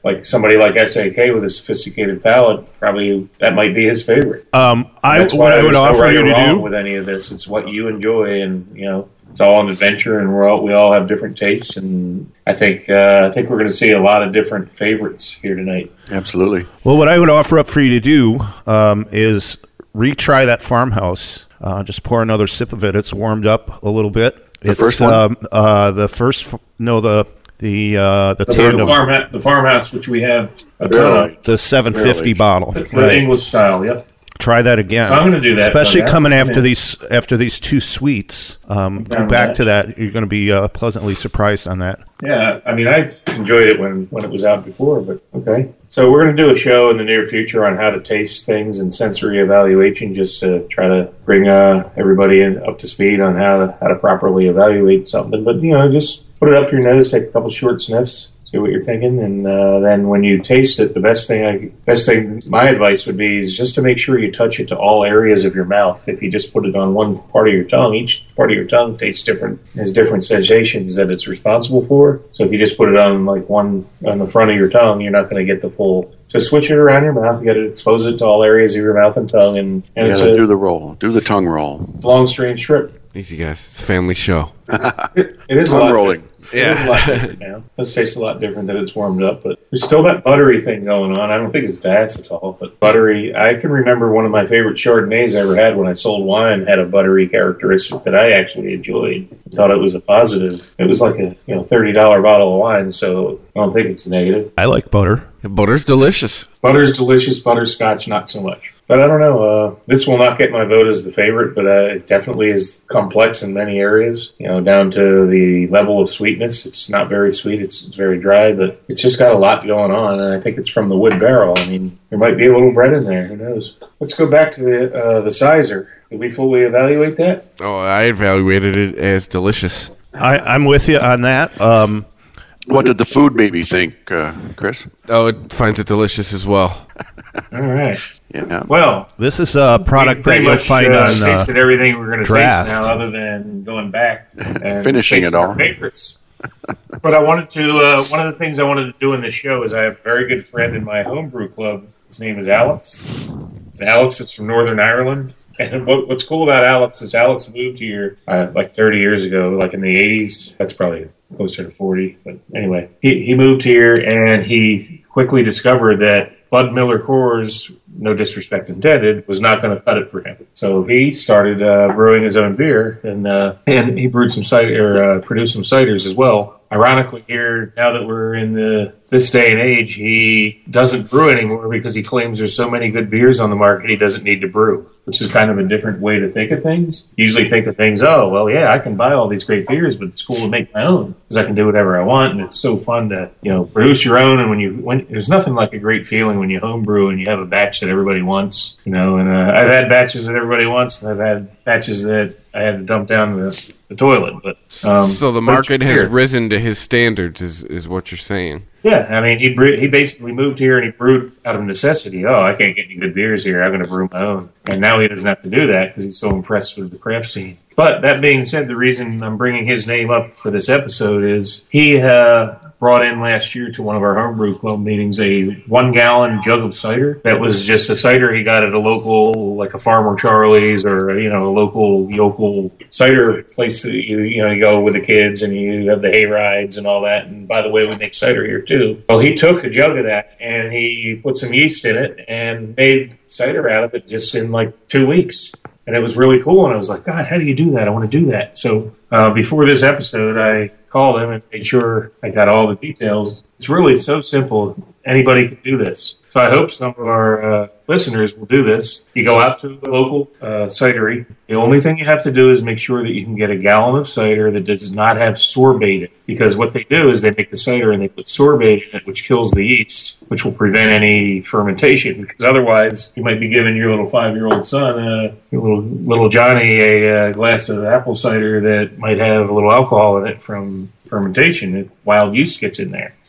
like somebody like S A K with a sophisticated palate, probably that might be his favorite. Um, I That's what why I would there's no offer right you or to wrong do. with any of this, it's what you enjoy, and you know, it's all an adventure, and we're all, we all have different tastes, and I think uh, I think we're going to see a lot of different favorites here tonight. Absolutely. Well, what I would offer up for you to do um, is retry that farmhouse. Uh, just pour another sip of it. It's warmed up a little bit. The it's, first one? Um, uh, the first, f- no, the the uh, the The, tandem, farm, the farmhouse, which we have a ton Barrel. of, the seven fifty Barrel-aged. bottle. the Right. English style. Yep. Try that again. So I'm gonna do that, especially though. That- coming after yeah. these after these two sweets. Um, go down with back that. to that. You're going to be uh, pleasantly surprised on that. Yeah, I mean, I enjoyed it when, when it was out before, but okay. So we're going to do a show in the near future on how to taste things and sensory evaluation, just to try to bring uh, everybody in, up to speed on how to how to properly evaluate something. But you know, just put it up your nose, take a couple short sniffs, see what you're thinking, and uh, then when you taste it, the best thing I best thing my advice would be is just to make sure you touch it to all areas of your mouth. If you just put it on one part of your tongue, each part of your tongue tastes different, has different sensations that it's responsible for. So if you just put it on like one on the front of your tongue, you're not going to get the full. So switch it around your mouth. You got to expose it to all areas of your mouth and tongue, and, and You it's gotta a do the roll. Do the tongue roll. long, strange strip. Easy, guys. It's a family show. It, it is a Tongue lot rolling. It is a lot different now. It tastes a lot different that it's warmed up, but there's still that buttery thing going on. I don't think it's diacetyl, but buttery. I can remember one of my favorite Chardonnays I ever had when I sold wine had a buttery characteristic that I actually enjoyed. I thought it was a positive. It was like a you know thirty dollar bottle of wine, so I don't think it's a negative. I like butter. Butter's delicious. Butter's delicious. Butterscotch, not so much. But I don't know. Uh, this will not get my vote as the favorite, but uh, it definitely is complex in many areas. You know, down to the level of sweetness. It's not very sweet. It's, it's very dry, but it's just got a lot going on. And I think it's from the wood barrel. I mean, there might be a little bread in there. Who knows? Let's go back to the uh, the sizer. Did we fully evaluate that? Oh, I evaluated it as delicious. I, I'm with you on that. Um, What did the food baby think, uh, Chris? Oh, it finds it delicious as well. All right. Yeah. Well, this is a product we that pretty you'll much find uh, on uh, tasted everything we're going to taste draft. now, other than going back and Finishing it tasting our all. favorites. But I wanted to. Uh, one of the things I wanted to do in this show is I have a very good friend in my homebrew club. His name is Alex. And Alex is from Northern Ireland. And what, what's cool about Alex is Alex moved here uh, like thirty years ago, like in the eighties. That's probably closer to forty. But anyway, he, he moved here and he quickly discovered that Bud Miller Coors, no disrespect intended, was not going to cut it for him. So he started uh, brewing his own beer, and uh, and he brewed some cider, or uh, produced some ciders as well. Ironically, here now that we're in the this day and age, he doesn't brew anymore because he claims there's so many good beers on the market he doesn't need to brew, which is kind of a different way to think of things. You usually think of things, oh, well, yeah, I can buy all these great beers, but it's cool to make my own because I can do whatever I want, and it's so fun to, you know, produce your own. And when you, when there's nothing like a great feeling when you homebrew and you have a batch that everybody wants, you know. And uh, I've had batches that everybody wants, and I've had batches that I had to dump down the, the toilet. But um, so the but it's market has weird. risen to his standards, is, is what you're saying. Yeah, I mean, he bre- he basically moved here and he brewed out of necessity. Oh, I can't get any good beers here. I'm going to brew my own. And now he doesn't have to do that because he's so impressed with the craft scene. But that being said, the reason I'm bringing his name up for this episode is he uh, brought in last year to one of our homebrew club meetings a one-gallon jug of cider that was just a cider he got at a local, like a Farmer Charlie's or, you know, a local local cider place that you, you know, you go with the kids and you have the hay rides and all that. And by the way, we make cider here too. Well, he took a jug of that and he put some yeast in it and made cider out of it just in like two weeks. And it was really cool. And I was like, God, how do you do that? I want to do that. So uh, before this episode, I called him and made sure I got all the details. It's really so simple. Anybody can do this. So I hope some of our uh, listeners will do this. You go out to the local uh, cidery. The only thing you have to do is make sure that you can get a gallon of cider that does not have sorbate in it. Because what they do is they make the cider and they put sorbate in it, which kills the yeast, which will prevent any fermentation. Because otherwise, you might be giving your little five-year-old son, uh, your little, little Johnny, a uh, glass of apple cider that might have a little alcohol in it from fermentation. Wild yeast gets in there.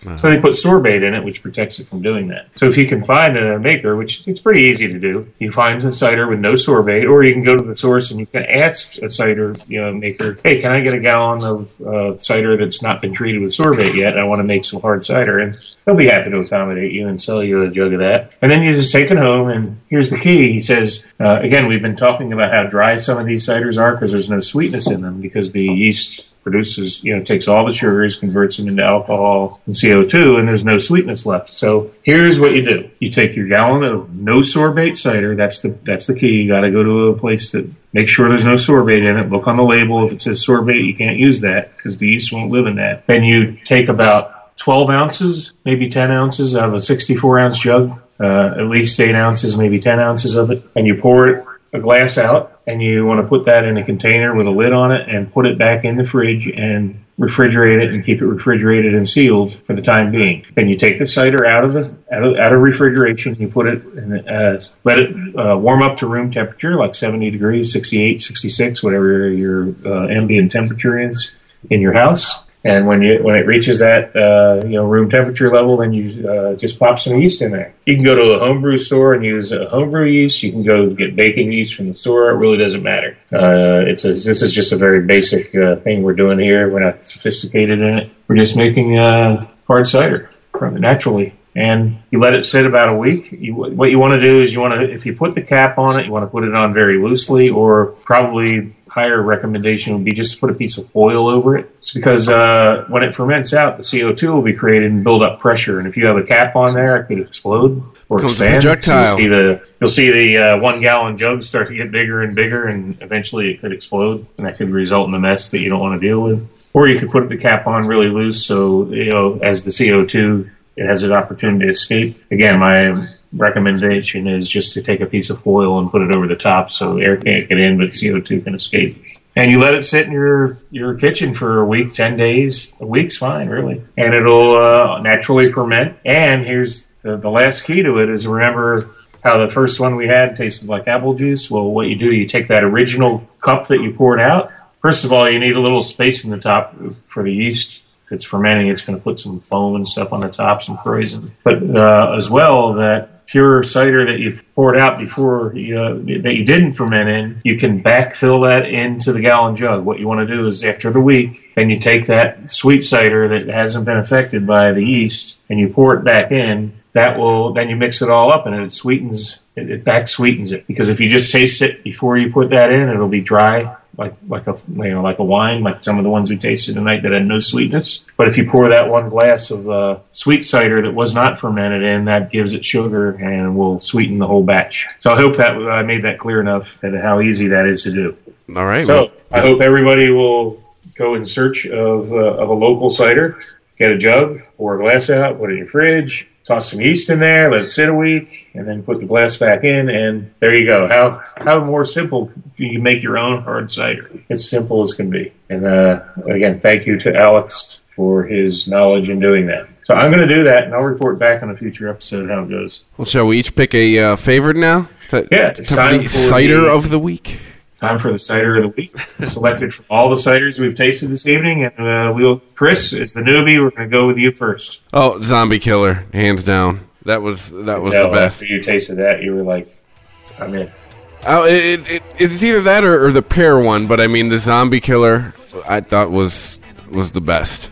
Uh-huh. So they put sorbate in it, which protects it from doing that. So if you can find a maker, which it's pretty easy to do, you find a cider with no sorbate, or you can go to the source and you can ask a cider you know, maker, hey, can I get a gallon of uh, cider that's not been treated with sorbate yet? I want to make some hard cider. And they'll be happy to accommodate you and sell you a jug of that. And then you just take it home, and here's the key. He says, uh, again, we've been talking about how dry some of these ciders are because there's no sweetness in them, because the yeast produces, you know, takes all the sugars, converts them into alcohol and C O two, and there's no sweetness left. So here's what you do. You take your gallon of no sorbate cider. That's the that's the key. You got to go to a place that make sure there's no sorbate in it. Look on the label. If it says sorbate, you can't use that because the yeast won't live in that. Then you take about twelve ounces, maybe ten ounces out of a sixty-four ounce jug, uh, at least eight ounces, maybe ten ounces of it, and you pour it a glass out, and you want to put that in a container with a lid on it and put it back in the fridge and refrigerate it and keep it refrigerated and sealed for the time being. Then you take the cider out of the out of, out of refrigeration, you put it in, uh, let it uh, warm up to room temperature, like seventy degrees, sixty-eight, sixty-six, whatever your uh, ambient temperature is in your house. And when you when it reaches that uh, you know room temperature level, then you uh, just pop some yeast in there. You can go to a homebrew store and use a homebrew yeast. You can go get baking yeast from the store. It really doesn't matter. Uh, it's a, this is just a very basic uh, thing we're doing here. We're not sophisticated in it. We're just making uh, hard cider from naturally. And you let it sit about a week. You, what you want to do is you want to, if you put the cap on it, you want to put it on very loosely, or probably higher recommendation would be just to put a piece of foil over it. It's because uh, when it ferments out, the C O two will be created and build up pressure. And if you have a cap on there, it could explode or Comes expand. projectile. So you'll see the you'll see the uh, one gallon jugs start to get bigger and bigger, and eventually it could explode, and that could result in a mess that you don't want to deal with. Or you could put the cap on really loose, so you know as the C O two it has an opportunity to escape. Again, my recommendation is just to take a piece of foil and put it over the top so air can't get in, but C O two can escape. And you let it sit in your, your kitchen for a week, ten days. A week's fine, really. And it'll uh, naturally ferment. And here's the, the last key to it is remember how the first one we had tasted like apple juice. Well, what you do, you take that original cup that you poured out. First of all, you need a little space in the top for the yeast. If it's fermenting, it's going to put some foam and stuff on the top, some poison. But uh, as well, that pure cider that you poured out before you, uh, that you didn't ferment in, you can backfill that into the gallon jug. What you want to do is after the week, then you take that sweet cider that hasn't been affected by the yeast and you pour it back in. That will then you mix it all up and it sweetens it, it back sweetens it. Because if you just taste it before you put that in, it'll be dry. Like like a you know like a wine, like some of the ones we tasted tonight that had no sweetness. But if you pour that one glass of uh, sweet cider that was not fermented in, that gives it sugar and will sweeten the whole batch. So I hope that I made that clear enough that how easy that is to do. All right. So well, I hope everybody will go in search of uh, of a local cider, get a jug, pour a glass out, put it in your fridge. Toss some yeast in there, let it sit a week, and then put the glass back in, and there you go. How how more simple can you make your own hard cider? It's simple as can be. And uh, again, thank you to Alex for his knowledge in doing that. So I'm going to do that, and I'll report back on a future episode how it goes. well, shall we each pick a uh, favorite now? To, Yeah, it's to time the for cider the- of the week. Time for the cider of the week, selected from all the ciders we've tasted this evening. And uh, we'll, Chris, as the newbie, we're going to go with you first. Oh, Zombie Killer, hands down. That was that was Now, the best. After you tasted that, you were like, I'm in. Oh, it, it, it's either that or, or the pear one, but I mean the Zombie Killer I thought was was the best.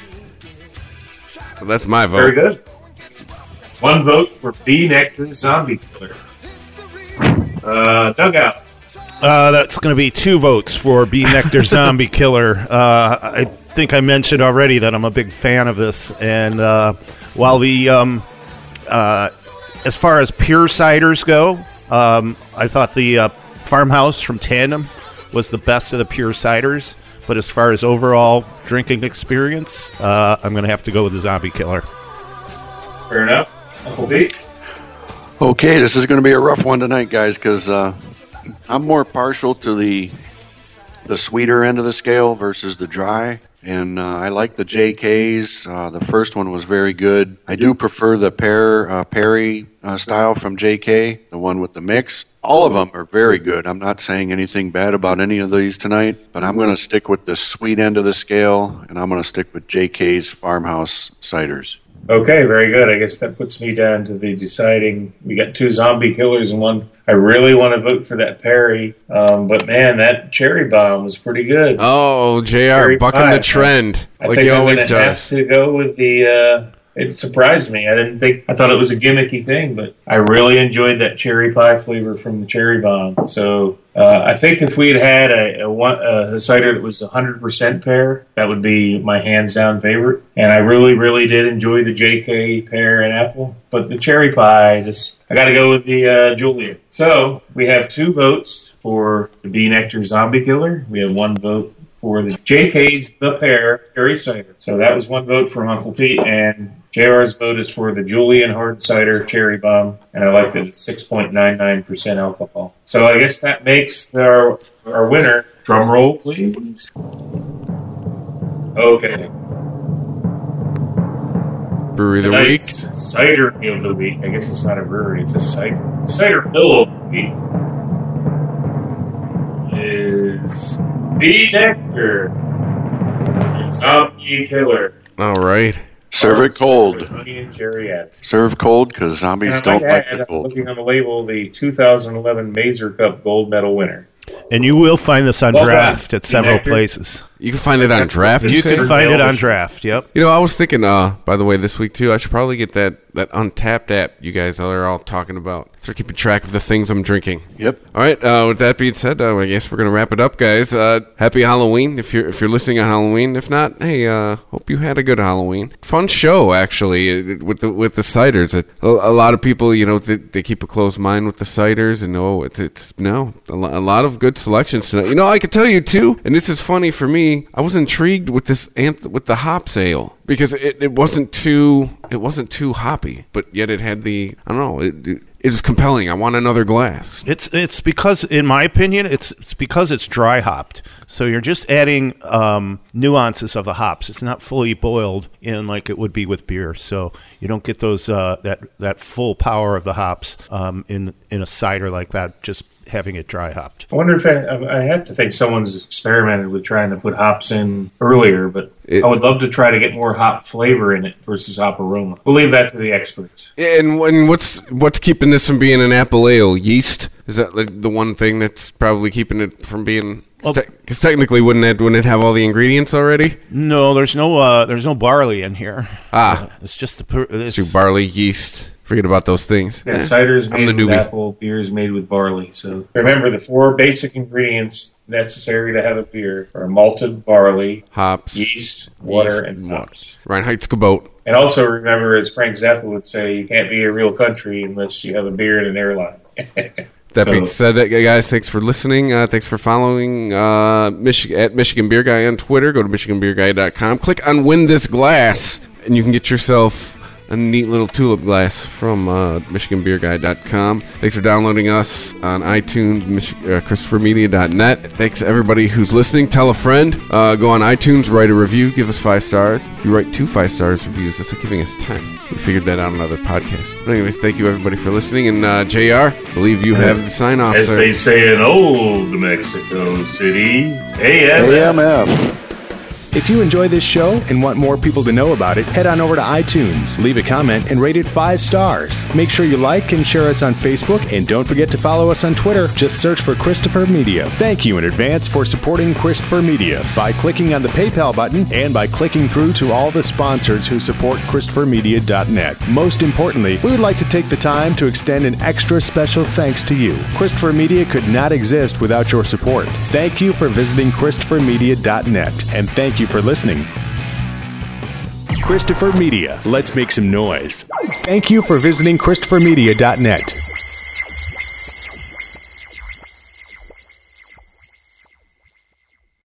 So that's my vote. Very good. One vote for B Nectar Zombie Killer. Uh, Dugout. Uh, that's going to be two votes for B Nectar Zombie Killer. Uh, I think I mentioned already that I'm a big fan of this, and uh, while the um, uh, as far as pure ciders go, um, I thought the uh, Farmhouse from Tandem was the best of the pure ciders. But as far as overall drinking experience, uh, I'm going to have to go with the Zombie Killer. Fair enough. Uncle B. Okay, this is going to be a rough one tonight, guys, because uh, I'm more partial to the the sweeter end of the scale versus the dry, and uh, I like the J Ks. Uh, the first one was very good. I do prefer the pear uh, Perry uh, style from J K, the one with the mix. All of them are very good. I'm not saying anything bad about any of these tonight, but I'm going to stick with the sweet end of the scale, and I'm going to stick with J K's Farmhouse ciders. Okay, very good. I guess that puts me down to the deciding. We got two zombie killers and one. I really want to vote for that Perry, um, but man, that cherry bomb was pretty good. Oh, J R Cherry bucking pie. the trend, I like think he I'm always gonna does. have to go with the. Uh, it surprised me. I didn't think. I thought it was a gimmicky thing, but I really enjoyed that cherry pie flavor from the cherry bomb. So uh, I think if we had had a, a, one, a cider that was one hundred percent pear, that would be my hands down favorite. And I really, really did enjoy the J K pear and apple. But the cherry pie, just I got to go with the uh, Julia. So we have two votes for the Bee Nectar Zombie Killer. We have one vote for the J K's The Pear Cherry Cider. So that was one vote from Uncle Pete, and J R's vote is for the Julian Hard Cider Cherry Bomb, and I like that it's six point nine nine percent alcohol. So I guess that makes our, our winner. Drum roll, please. Okay. Brewery of the week. Tonight's cider of the week. I guess it's not a brewery, it's a cider. The cider bill of the week is Bee Nectar Zombie Killer. All right. Serve it cold. Honey and cherry apple. Serve cold because zombies And I don't might like add, it cold. looking on the label, the two thousand eleven Mazer Cup Gold Medal winner. And you will find this on Well done. draft at several Nectar. places. You can find it on draft. You say? can find it on draft. Yep. You know, I was thinking, uh, by the way, this week too, I should probably get that, that Untapped app you guys are all talking about. Start keeping track of the things I'm drinking. Yep. All right. Uh, with that being said, uh, I guess we're gonna wrap it up, guys. Uh, happy Halloween if you're if you're listening on Halloween. If not, hey, uh, hope you had a good Halloween. Fun show actually uh, with the with the ciders. A, a lot of people, you know, they, they keep a close mind with the ciders, and oh, it's, it's no a, lo- a lot of good selections tonight. You know, I could tell you too, and this is funny for me. I was intrigued with this anth- with the hops ale because it, it wasn't too it wasn't too hoppy, but yet it had the I don't know it, it, it was compelling. I want another glass. It's it's because, in my opinion, it's it's because it's dry hopped. So you're just adding um, nuances of the hops. It's not fully boiled in like it would be with beer. So you don't get those uh, that that full power of the hops um, in in a cider like that. Just having it dry hopped. I wonder if I, I have to think someone's experimented with trying to put hops in earlier, but It- I would love to try to get more hop flavor in it versus hop aroma. We'll leave that to the experts. And when what's what's keeping this from being an apple ale? Yeast? Is that like the one thing that's probably keeping it from being? Because technically, wouldn't it wouldn't it have all the ingredients already? No, there's no uh, there's no barley in here. Ah. Uh, it's just the per- it's, So barley, yeast. Forget about those things. Yeah, Eh, cider is I'm made the with newbie. apple, beer is made with barley. So remember, the four basic ingredients necessary to have a beer are malted barley, Hops, yeast, water, yeast, and water. hops. Reinheitsgebot. And also remember, as Frank Zappa would say, you can't be a real country unless you have a beer and an airline. That So- being said, uh, guys, thanks for listening. Uh, thanks for following uh, Mich- at Michigan Beer Guy on Twitter. Go to michigan beer guy dot com. Click on Win This Glass, and you can get yourself a neat little tulip glass from uh, michigan beer guy dot com. Thanks for downloading us on iTunes, Mich- uh, christopher media dot net. Thanks to everybody who's listening. Tell a friend. Uh, go on iTunes, write a review, give us five stars. If you write two five stars reviews, that's like giving us ten. We figured that out on another podcast. But anyways, thank you everybody for listening. And uh, J R, I believe you have the sign off. As sir. they say in old Mexico City, A M F. A M F. If you enjoy this show and want more people to know about it, head on over to iTunes, leave a comment, and rate it five stars. Make sure you like and share us on Facebook, and don't forget to follow us on Twitter. Just search for Christopher Media. Thank you in advance for supporting Christopher Media by clicking on the PayPal button and by clicking through to all the sponsors who support christopher media dot net. Most importantly, we would like to take the time to extend an extra special thanks to you. Christopher Media could not exist without your support. Thank you for visiting christopher media dot net, and thank you for listening. Christopher Media. Let's make some noise. Thank you for visiting christopher media dot net.